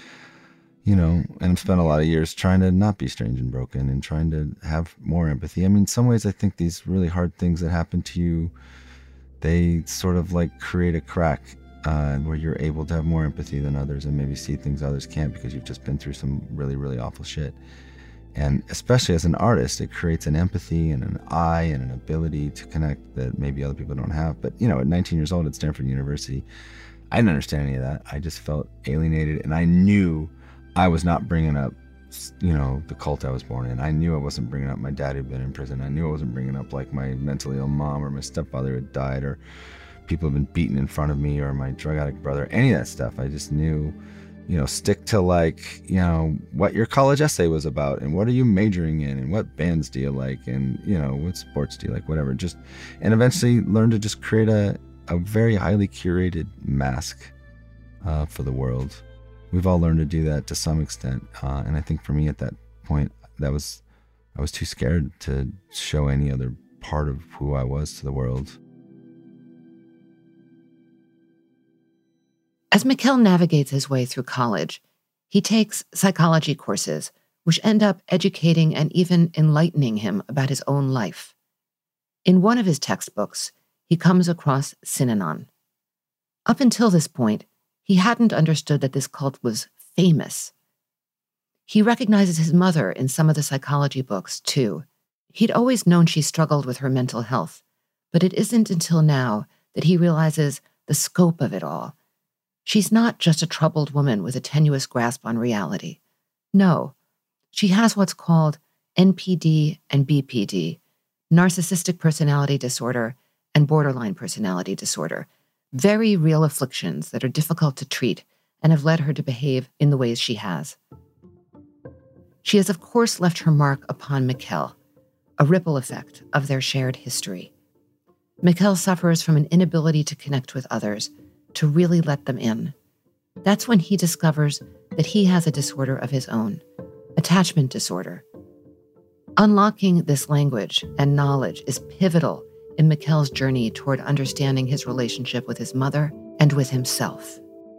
And I've spent a lot of years trying to not be strange and broken and trying to have more empathy. I mean, in some ways, I think these really hard things that happen to you, they sort of like create a crack where you're able to have more empathy than others and maybe see things others can't because you've just been through some really, really awful shit. And especially as an artist, it creates an empathy and an eye and an ability to connect that maybe other people don't have. But, at 19 years old at Stanford University, I didn't understand any of that. I just felt alienated, and I knew I was not bringing up, the cult I was born in. I knew I wasn't bringing up my dad who'd been in prison. I knew I wasn't bringing up like my mentally ill mom or my stepfather who had died or people who'd been beaten in front of me or my drug addict brother, any of that stuff. I just knew, stick to like, what your college essay was about and what are you majoring in and what bands do you like and, what sports do you like, whatever. And eventually learn to just create a very highly curated mask for the world. We've all learned to do that to some extent. And I think for me at that point, I was too scared to show any other part of who I was to the world. As Mikkel navigates his way through college, he takes psychology courses, which end up educating and even enlightening him about his own life. In one of his textbooks, he comes across Synanon. Up until this point, he hadn't understood that this cult was famous. He recognizes his mother in some of the psychology books, too. He'd always known she struggled with her mental health, but it isn't until now that he realizes the scope of it all. She's not just a troubled woman with a tenuous grasp on reality. No, she has what's called NPD and BPD, narcissistic personality disorder and borderline personality disorder, very real afflictions that are difficult to treat and have led her to behave in the ways she has. She has, of course, left her mark upon Mikkel, a ripple effect of their shared history. Mikkel suffers from an inability to connect with others, to really let them in. That's when he discovers that he has a disorder of his own, attachment disorder. Unlocking this language and knowledge is pivotal in Mikkel's journey toward understanding his relationship with his mother and with himself.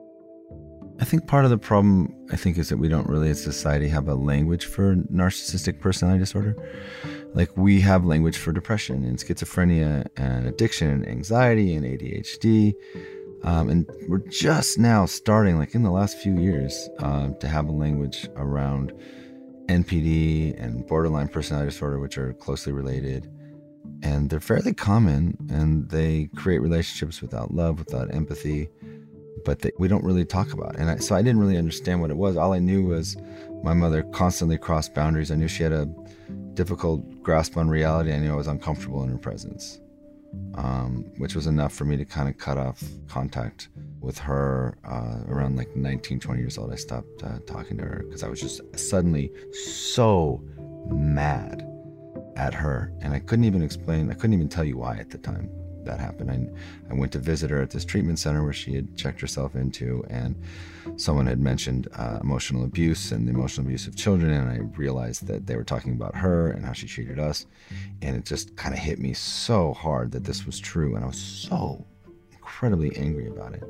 I think part of the problem, is that we don't really as a society have a language for narcissistic personality disorder. Like we have language for depression and schizophrenia and addiction and anxiety and ADHD. And we're just now starting, like in the last few years, to have a language around NPD and borderline personality disorder, which are closely related. And they're fairly common, and they create relationships without love, without empathy, but we don't really talk about it. And so I didn't really understand what it was. All I knew was my mother constantly crossed boundaries. I knew she had a difficult grasp on reality. I knew I was uncomfortable in her presence, which was enough for me to kind of cut off contact with her. Around like 19, 20 years old, I stopped talking to her because I was just suddenly so mad at her. And I couldn't even tell you why at the time that happened. I went to visit her at this treatment center where she had checked herself into, and someone had mentioned emotional abuse and the emotional abuse of children, and I realized that they were talking about her and how she treated us, and it just kind of hit me so hard that this was true, and I was so incredibly angry about it.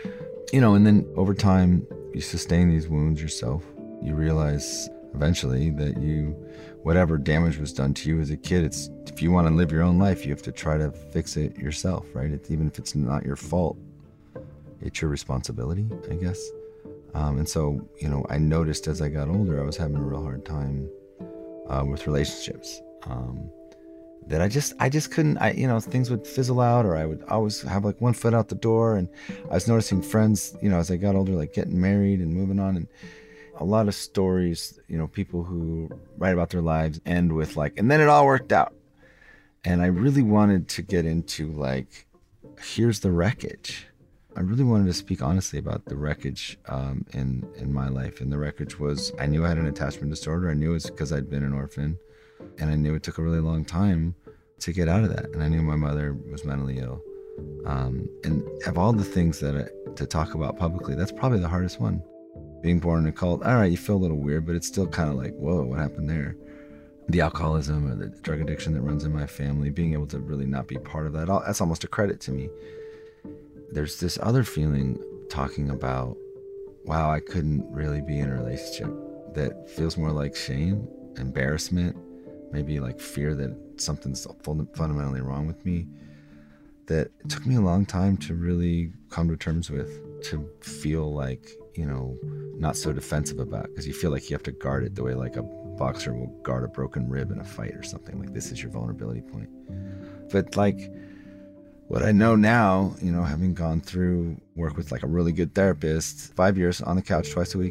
And then over time, you sustain these wounds yourself. You realize eventually that whatever damage was done to you as a kid, if you want to live your own life, you have to try to fix it yourself, right? Even if it's not your fault, it's your responsibility, I guess. And so, I noticed as I got older, I was having a real hard time with relationships. That I just couldn't, things would fizzle out, or I would always have like one foot out the door. And I was noticing friends, as I got older, like getting married and moving on, and a lot of stories, people who write about their lives end with like, and then it all worked out. And I really wanted to get into like, here's the wreckage. I really wanted to speak honestly about the wreckage in my life. And the wreckage was, I knew I had an attachment disorder. I knew it was because I'd been an orphan. And I knew it took a really long time to get out of that. And I knew my mother was mentally ill. And of all the things to talk about publicly, that's probably the hardest one. Being born in a cult, all right, you feel a little weird, but it's still kind of like, whoa, what happened there? The alcoholism or the drug addiction that runs in my family, being able to really not be part of that, that's almost a credit to me. There's this other feeling talking about, wow, I couldn't really be in a relationship, that feels more like shame, embarrassment, maybe like fear that something's fundamentally wrong with me, that it took me a long time to really come to terms with, to feel like, not so defensive about, because you feel like you have to guard it the way like a boxer will guard a broken rib in a fight or something. Like this is your vulnerability point. But like what I know now, having gone through work with like a really good therapist, 5 years on the couch twice a week,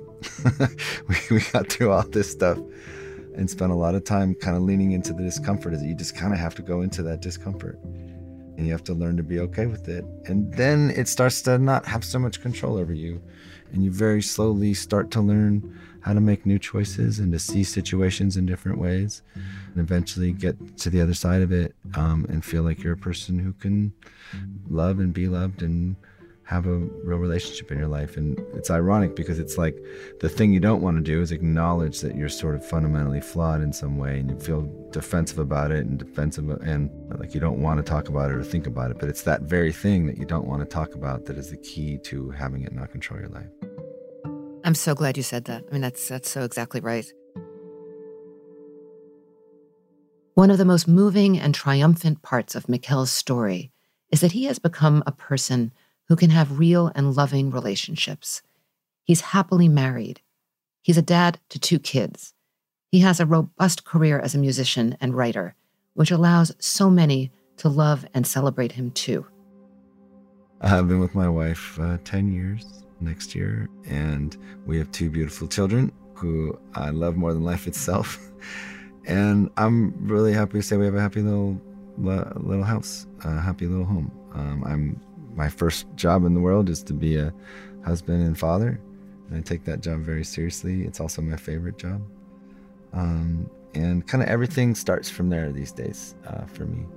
we got through all this stuff and spent a lot of time kind of leaning into the discomfort. Is you just kind of have to go into that discomfort. And you have to learn to be okay with it. And then it starts to not have so much control over you. And you very slowly start to learn how to make new choices and to see situations in different ways. And eventually get to the other side of it and feel like you're a person who can love and be loved and have a real relationship in your life. And it's ironic because it's like the thing you don't want to do is acknowledge that you're sort of fundamentally flawed in some way, and you feel defensive about it and like you don't want to talk about it or think about it. But it's that very thing that you don't want to talk about that is the key to having it not control your life. I'm so glad you said that. I mean, that's so exactly right. One of the most moving and triumphant parts of Mikkel's story is that he has become a person who can have real and loving relationships. He's happily married. He's a dad to 2 kids. He has a robust career as a musician and writer, which allows so many to love and celebrate him too. I've been with my wife 10 years next year, and we have 2 beautiful children who I love more than life itself. And I'm really happy to say we have a happy little house, a happy little home. My first job in the world is to be a husband and father, and I take that job very seriously. It's also my favorite job. And kind of everything starts from there these days for me.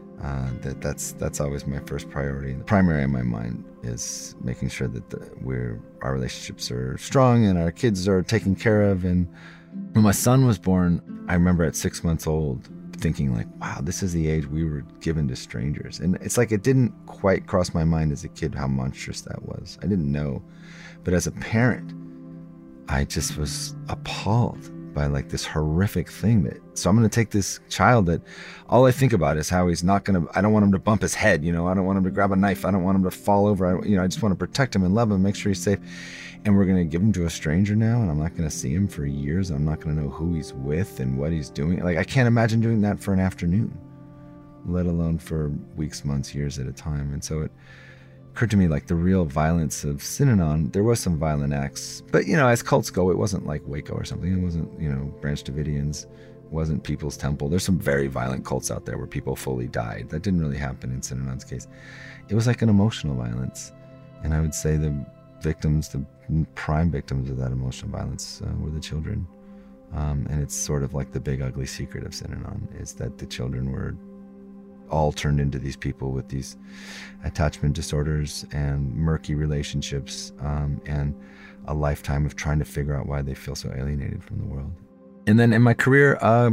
That's always my first priority. The primary in my mind is making sure that our relationships are strong and our kids are taken care of. And when my son was born, I remember at 6 months old thinking like, wow, this is the age we were given to strangers. And it's like it didn't quite cross my mind as a kid how monstrous that was. I didn't know. But as a parent, I just was appalled by like this horrific thing so I'm going to take this child that all I think about is how he's not going to, I don't want him to bump his head, I don't want him to grab a knife, I don't want him to fall over, I just want to protect him and love him, make sure he's safe. And we're going to give him to a stranger now, and I'm not going to see him for years. I'm not going to know who he's with and what he's doing. Like, I can't imagine doing that for an afternoon, let alone for weeks, months, years at a time. And so it occurred to me like the real violence of Synanon, there was some violent acts, but as cults go, it wasn't like Waco or something. It wasn't, Branch Davidians, it wasn't People's Temple. There's some very violent cults out there where people fully died. That didn't really happen in Synanon's case. It was like an emotional violence. And I would say the victims, the prime victims of that emotional violence were the children. And it's sort of like the big ugly secret of Synanon is that the children were all turned into these people with these attachment disorders and murky relationships, and a lifetime of trying to figure out why they feel so alienated from the world. And then in my career, a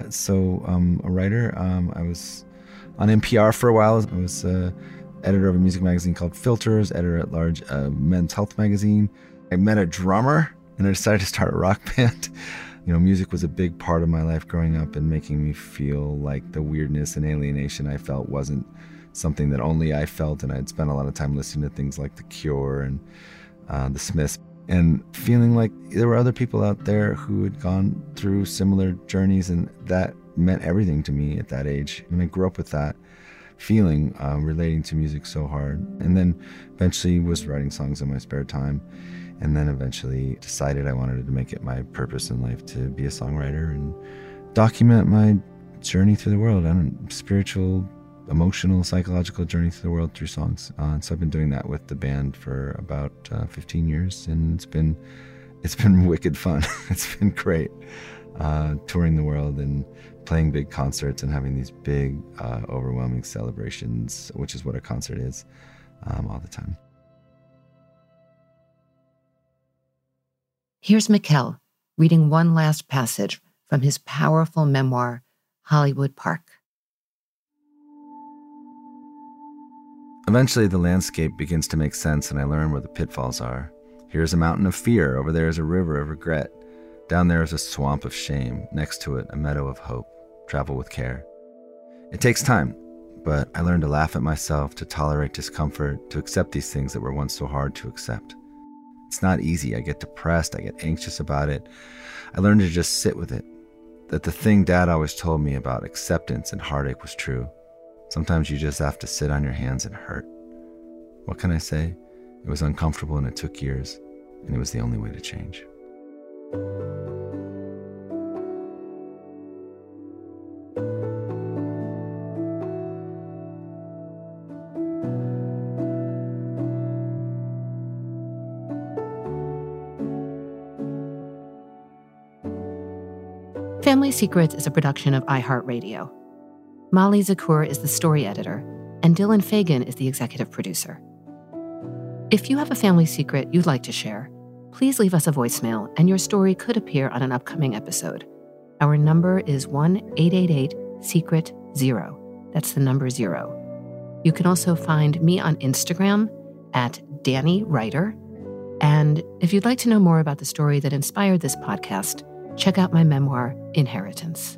writer. I was on NPR for a while. I was editor of a music magazine called Filters, editor-at-large Men's Health magazine. I met a drummer, and I decided to start a rock band. Music was a big part of my life growing up and making me feel like the weirdness and alienation I felt wasn't something that only I felt, and I'd spent a lot of time listening to things like The Cure and The Smiths, and feeling like there were other people out there who had gone through similar journeys, and that meant everything to me at that age. And I grew up with that feeling, relating to music so hard, and then eventually was writing songs in my spare time. And then eventually decided I wanted to make it my purpose in life to be a songwriter and document my journey through the world, spiritual, emotional, psychological journey through the world through songs. So I've been doing that with the band for about 15 years, and it's been wicked fun. It's been great, touring the world and playing big concerts and having these big, overwhelming celebrations, which is what a concert is, all the time. Here's Mikkel reading one last passage from his powerful memoir, Hollywood Park. Eventually, the landscape begins to make sense, and I learn where the pitfalls are. Here's a mountain of fear. Over there is a river of regret. Down there is a swamp of shame. Next to it, a meadow of hope. Travel with care. It takes time, but I learned to laugh at myself, to tolerate discomfort, to accept these things that were once so hard to accept. It's not easy. I get depressed. I get anxious about it. I learned to just sit with it. That the thing Dad always told me about acceptance and heartache was true. Sometimes you just have to sit on your hands and hurt. What can I say? It was uncomfortable and it took years, and it was the only way to change. Family Secrets is a production of iHeartRadio. Molly Zakur is the story editor, and Dylan Fagan is the executive producer. If you have a family secret you'd like to share, please leave us a voicemail, and your story could appear on an upcoming episode. Our number is 1-888-SECRET-0. That's the number 0. You can also find me on Instagram at Danny Writer. And if you'd like to know more about the story that inspired this podcast, check out my memoir, Inheritance.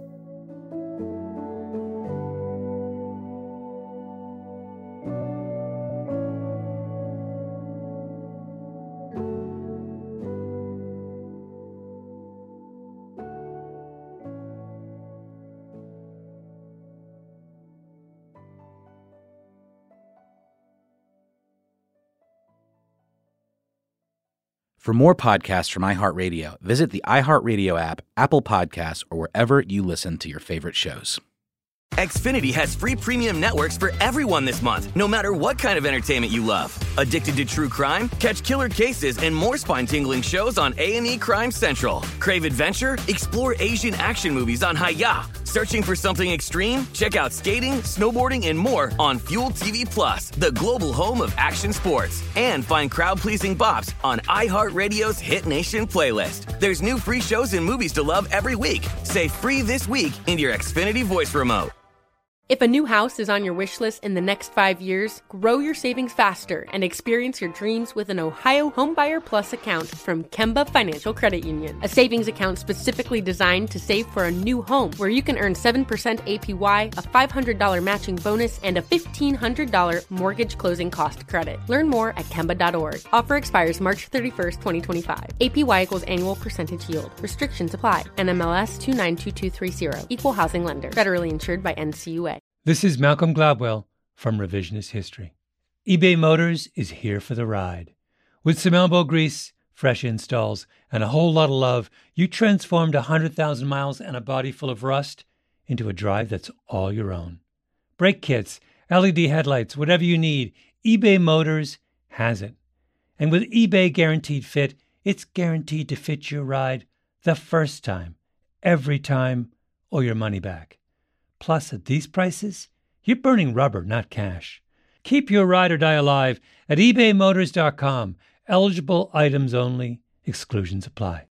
For more podcasts from iHeartRadio, visit the iHeartRadio app, Apple Podcasts, or wherever you listen to your favorite shows. Xfinity has free premium networks for everyone this month, no matter what kind of entertainment you love. Addicted to true crime? Catch killer cases and more spine-tingling shows on A&E Crime Central. Crave adventure? Explore Asian action movies on Hi-YAH. Searching for something extreme? Check out skating, snowboarding, and more on Fuel TV Plus, the global home of action sports. And find crowd-pleasing bops on iHeartRadio's Hit Nation playlist. There's new free shows and movies to love every week. Say free this week in your Xfinity voice remote. If a new house is on your wish list in the next 5 years, grow your savings faster and experience your dreams with an Ohio Homebuyer Plus account from Kemba Financial Credit Union. A savings account specifically designed to save for a new home where you can earn 7% APY, a $500 matching bonus, and a $1,500 mortgage closing cost credit. Learn more at Kemba.org. Offer expires March 31st, 2025. APY equals annual percentage yield. Restrictions apply. NMLS 292230. Equal housing lender. Federally insured by NCUA. This is Malcolm Gladwell from Revisionist History. eBay Motors is here for the ride. With some elbow grease, fresh installs, and a whole lot of love, you transformed 100,000 miles and a body full of rust into a drive that's all your own. Brake kits, LED headlights, whatever you need, eBay Motors has it. And with eBay Guaranteed Fit, it's guaranteed to fit your ride the first time, every time, or your money back. Plus, at these prices, you're burning rubber, not cash. Keep your ride or die alive at ebaymotors.com. Eligible items only. Exclusions apply.